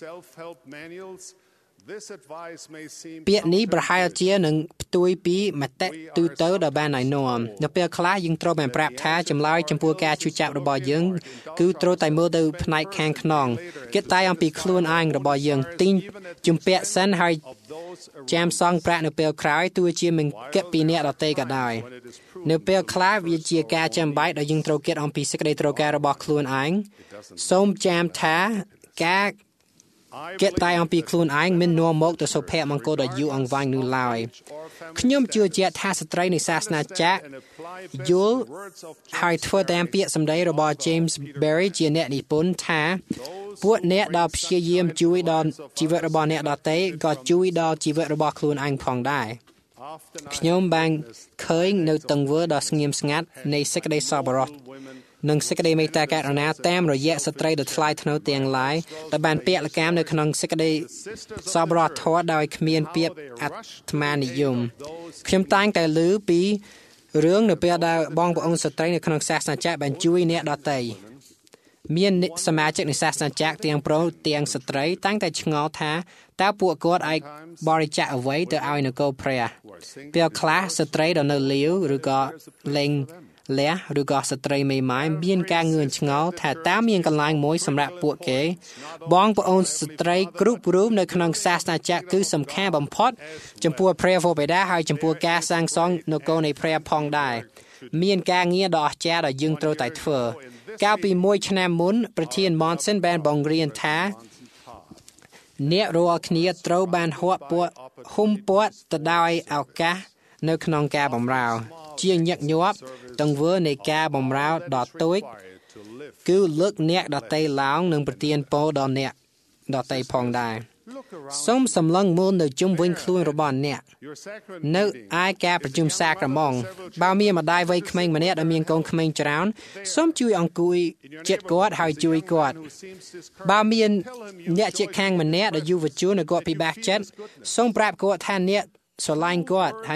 ពាក្យនេះប្រហែលជានឹងផ្ទុយពីមតិទូទៅដែលបានណែនាំនៅពេលខ្លះយើងត្រូវបានប្រាប់ថាចម្លើយចំពោះការឈឺចាប់របស់យើងគឺត្រូវតែមើលទៅផ្នែកខាងក្នុងគិតតែអំពីខ្លួនឯងរបស់យើងទិញជំពាក់សិនហើយចាំសងប្រាក់នៅពេលក្រោយទោះជាមិនគិតពីអ្នកដទៃក៏ដោយនៅពេលខ្លះវាជាការចាំបាច់ដែលយើងត្រូវគិតអំពីសេចក្តីត្រូវការរបស់ខ្លួនឯងសូមចាំថាការគិតតែអំពីខ្លួនឯងមិននាំមកទៅសុភមង្គលដ៏យូរអង្វែងនោះឡើយខ្ញុំជឿជាក់ថាស្ត្រីនៃសាសនាចាស់យល់ហើយធ្វើតាមពាក្យសម្ដីរបស់ James Barry ជាអ្នកនិពន្ធថាពួកអ្នកដែលព្យាយាមជួយដល់ជីវិតរបស់អ្នកដទៃក៏ជួយដល់ជីវិតរបស់ខ្លួនឯងផងដែរខ្ញុំបានឃើញនៅទង្វើដ៏ស្ងៀមស្ងាត់នៃសេចក្តីសប្បុរសនិងសេចក្តីមេត្តាករុណាតាមរយៈស្ត្រីដ៏ថ្លៃថ្នូរទាំងឡាយដែលបានពលកម្មនៅក្នុងសេចក្តីសប្បុរសធម៌ដោយគ្មានពាក្យអាត្មានិយមខ្ញុំតែងតែឮពីរឿងនៅពេលដែលបងប្អូនស្ត្រីនៅក្នុងសាសនាចាស់បានជួយអ្នកដទៃមានសមាជិកនៃសាសនាចាស់ទាំងប្រុសទាំងស្ត្រីតែងតែឆ្ងល់ថាតើពួកគាត់អាចបរិច្ចាគអ្វីទៅឲ្យនគរព្រះពេលខ្លះស្ត្រីដែលនៅលាវឬក៏លេងលះឬក៏ស្ត្រីមេម៉ាយមានការងឿងឆ្ងល់ថាតើមានកន្លែងមួយសម្រាប់ពួកគេបងប្អូនស្ត្រីគ្រប់រូបនៅក្នុងសាសនាចាស់គឺសំខាន់បំផុតចំពោះព្រះវរបិតាហើយចំពោះការសាងសង់នគរនៃព្រះផងដែរមានការងារដ៏អស្ចារ្យដែលយើងត្រូវតែធ្វើកាលពី1ឆ្នាំមុនប្រធាន Monson បានបង្រៀនថាអ្នករាល់គ្នាត្រូវបានហុំព័ទ្ធទៅដោយឱកាសនៅក្នុងការបម្រើជាញឹកញាប់ទង្វើនៃការបម្រើដ៏តូចគឺលើកអ្នកដទៃឡើងនិងប្រទានពរដល់អ្នកដទៃផងដែរសូមសម្លឹងមើលនៅជុំវិញខ្លួនរបស់អ្នកនៅឯការប្រជុំសាក្រមងបើមានម្ដាយវ័យក្មេងម្នាក់ដែលមានកូនក្មេងច្រើនសូមជួយអង្គុយជិតគាត់ហើយជួយគាត់បើមានអ្នកជិតខាងម្នាក់ដែលយុវជននិងគាត់ពិបាកចិត្តសូមប្រាប់គាត់ថាអ្នកស្រឡាញ់គាត់ហើយ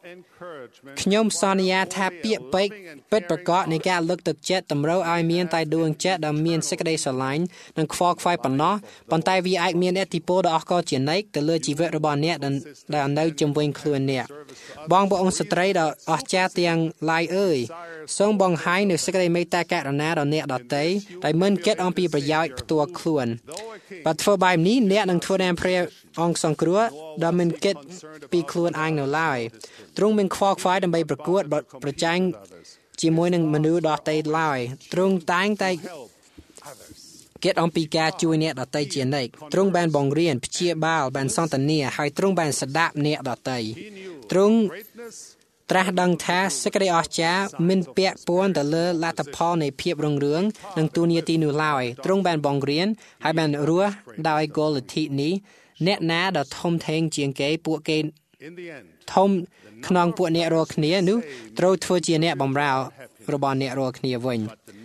ខ្ញុំសន្យាថាពាក្យពេចន៍ពិតប្រាកដនៃការលើកទឹកចិត្តតម្រូវឲ្យមានតែដួងចិត្តដែលមានសេចក្តីស្រឡាញ់និងខ្វល់ខ្វាយប៉ុណ្ណោះប៉ុន្តែវាអាចមានឥទ្ធិពលដ៏អស្ចារ្យជានិច្ចទៅលើជីវិតរបស់អ្នកដែលនៅជុំវិញខ្លួនអ្នកបងប្អូនស្ត្រីដ៏អស្ចារ្យទាំងឡាយអើយសូមបង្ហាញនូវសេចក្តីមេត្តាករុណាដល់អ្នកដទៃដែលមិនគិតអំពីប្រយោជន៍ផ្ទាល់ខ្លួនបើធ្វើបែបនេះអ្នកនឹងធ្វើតាមព្រះអង្គសង្គ្រោះដែលមិនគិតពីខ្លួនឯងនៅឡើយទ្រង់មិនខ្វល់ខ្វាយដើម្បីប្រកួតប្រជែងជាមួយនឹងមនុស្សដទៃឡើយទ្រង់តែងតែគិតអំពីការជួយអ្នកដទៃជានិច្ចទ្រង់បានបង្រៀនព្យាបាលបានសន្ទនាហើយទ្រង់បានស្ដាប់អ្នកដទៃទ្រង់ត្រាស់ដឹងថាសេចក្តីអស្ចារ្យមិនពាក់ព័ន្ធទៅលើលទ្ធផលនៃភាពរុងរឿងនិងទូនាទីនោះឡើយទ្រង់បានបង្រៀនហើយបានរស់ដោយគោលលទ្ធិនេះអ្នកណាដែលធំធេងជាងគេពួកគេធំក្នុងពួកអ្នករាល់គ្នានោះត្រូវធ្វើជាអ្នកបម្រើរបស់អ្នករាល់គ្នាវិញ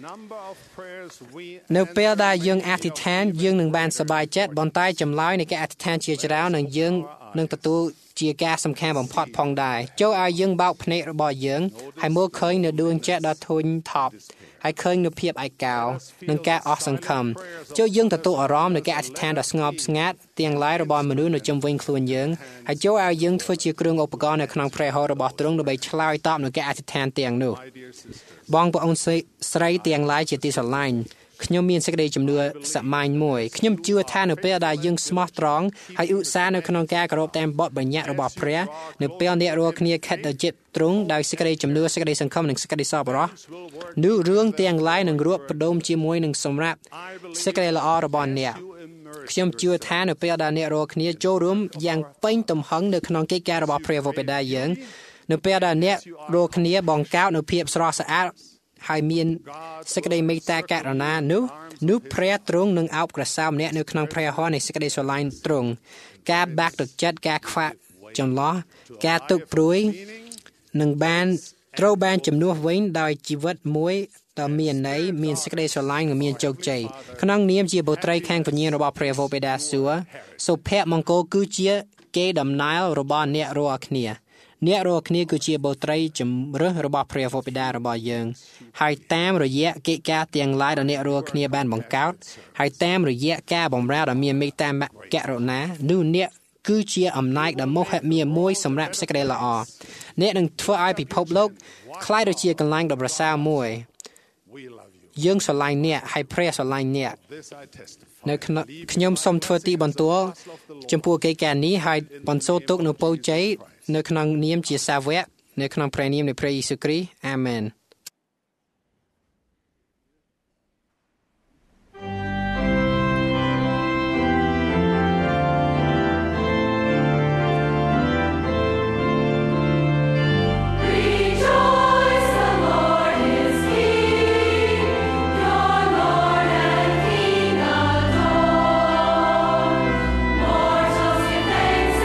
នៅពេលដែលយើងអធិដ្ឋានយើងនឹងបានសប្បាយចិត្តប៉ុន្តែចម្លើយនៃការអធិដ្ឋានជាច្រើននឹងយើងនឹងទទួលជាការសំខាន់បំផុតផងដែរចូលឲ្យយើងបោកភ្នែករបស់យើងហើយមើលឃើញនៅដួងចិត្តដ៏ធុញថប់ហើយឃើញនូវភាពឯកោនិងការអស់សង្ឃឹមចូលយើងទទួលអារម្មណ៍នៃការអធិដ្ឋានដ៏ស្ងប់ស្ងាត់ទាំងឡាយរបស់មនុស្សនៅជុំវិញខ្លួនយើងហើយចូលឲ្យយើងធ្វើជាគ្រឿងឧបករណ៍នៅក្នុងព្រះហស្ថរបស់ទ្រង់ដើម្បីឆ្លើយតបនឹងការអធិដ្ឋានទាំងនោះបងប្អូនស្រីទាំងឡាយជាទីស្រឡាញ់ខ្ញុំមានសេចក្តីជំនឿសាមញ្ញមួយខ្ញុំជឿថានៅពេលដែលយើងស្មោះត្រង់ហើយឧស្សាហ៍នៅក្នុងការគោរពតាមបទបញ្ញត្តិរបស់ព្រះនៅពេលអ្នករាល់គ្នាខិតទៅជិតទ្រង់ដោយសេចក្តីជំនឿសេចក្តីសង្ឃឹមនិងសេចក្តីសប្បុរសនោះរឿងទាំងឡាយនឹងរួបផ្ដុំជាមួយនឹងសម្រាប់សេចក្តីល្អរបស់អ្នកខ្ញុំជឿថានៅពេលដែលអ្នករាល់គ្នាចូលរួមយ៉ាងពេញទំហឹងនៅក្នុងកិច្ចការរបស់ព្រះវរបិតាយើងនៅពេលដែលអ្នករាល់គ្នាបង្កើតនូវភាពស្រស់ស្អាតហើយមានសេចក្តីមេត្តាករុណានោះព្រះទ្រង់នឹងអោបក្រសោបអ្នកនៅក្នុងព្រះហស្ថនៃសេចក្តីស្រឡាញ់ទ្រង់ការបាក់ទឹកចិត្តការខ្វាក់ចន្លោះការទុកព្រួយនឹងត្រូវបានជំនួសវិញដោយជីវិតមួយដ៏មានន័យមានសេចក្តីស្រឡាញ់និងមានជោគជ័យក្នុងនាមជាបុត្រីខាងវិញ្ញាណរបស់ព្រះវរបិតាសួគ៌សុភមង្គលគឺជាកេរដំណែលរបស់អ្នករាល់គ្នាអ្នករាល់គ្នាគឺជាបុត្រីជំរើសរបស់ព្រះវរបិតារបស់យើងហើយតាមរយៈកិច្ចការទាំងឡាយដែលអ្នករាល់គ្នាបានបង្កើតហើយតាមរយៈការបម្រើដ៏មានមេត្តាករុណានោះអ្នកគឺជាអំណាចដ៏មហិមាមួយសម្រាប់សេចក្តីល្អអ្នកនឹងធ្វើឲ្យពិភពលោកคล้ายទៅជាកន្លែងដ៏ប្រសើរមួយយើងស្រឡាញ់អ្នកហើយព្រះស្រឡាញ់អ្នកនៅខ្ញុំសូមធ្វើទីបន្ទាល់ចំពោះកិច្ចការនេះហើយបន្សល់ទុកនូវពរជ័យនៅក្នុងនាមជាសាវកនៅក្នុងព្រះនាមនៃព្រះយេស៊ូវគ្រីស្ទអាមែន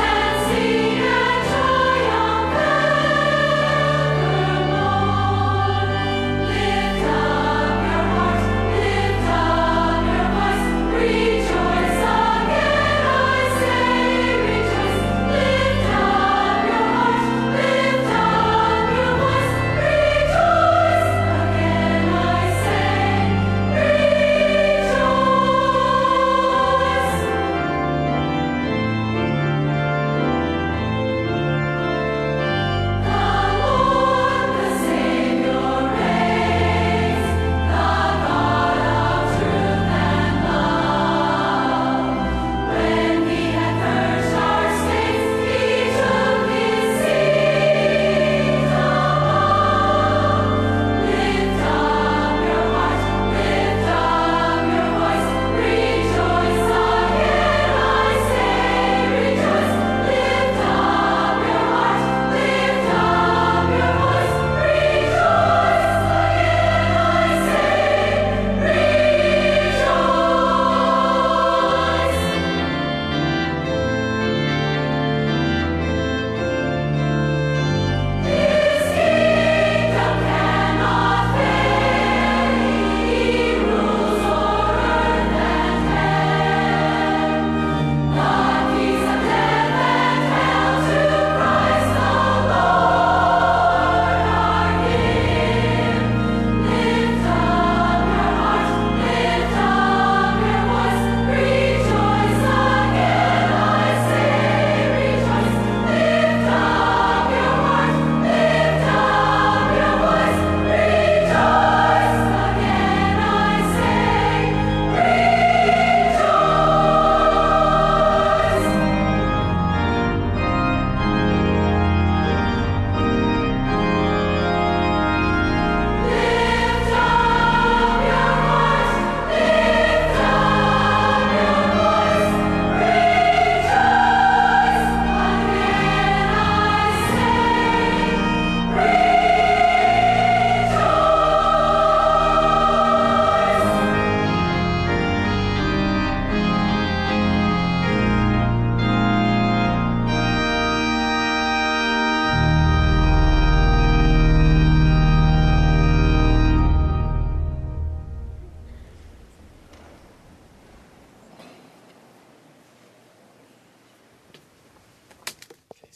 Evermore.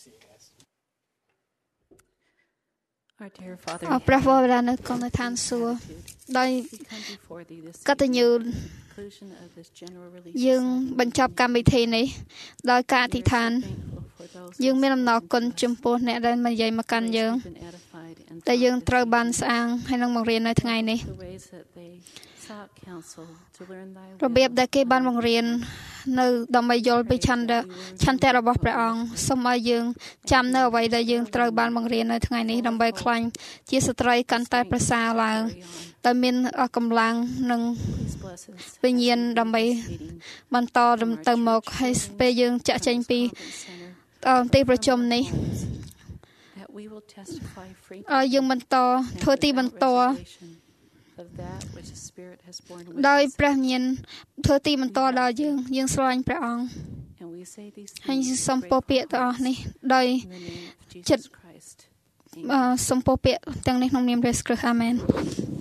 ព្រះវរបិតានៅក្នុងឋានសួគ៌ដោយកតញ្ញូយើងបញ្ចប់កម្មវិធីនេះដោយការអធិដ្ឋានយើងមានអំណរគុណចំពោះអ្នកដែលបាននិយាយមកកាន់យើងដែលយើងត្រូវបានស្អាងហើយនឹងបង្រៀននៅថ្ងៃនេះរបៀបដែលគេបានបង្រៀននៅដើម្បីយល់ពីឆន្ទៈរបស់ព្រះអង្គសូមឲ្យយើងចាំនៅអ្វីដែលយើងត្រូវបានបង្រៀននៅថ្ងៃនេះដើម្បីខ្លាញ់ជាស្ត្រីកាន់តែប្រសើរឡើងដែលមានកម្លាំងនិងវិញ្ញាណដើម្បីបន្តទៅមកហើយពេលយើងចាក់ចេញពីទីប្រជុំនេះយើងបន្តធ្វើទីបន្តដោយព្រះវិញ្ញាណធ្វើទីបន្តដល់យើងស្រឡាញ់ព្រះអង្គហើយសូមពោលពាក្យទាំងអស់នេះដោយចិត្តសូមពោលពាក្យទាំងនេះក្នុងនាមព្រះគ្រីស្ទអាមែន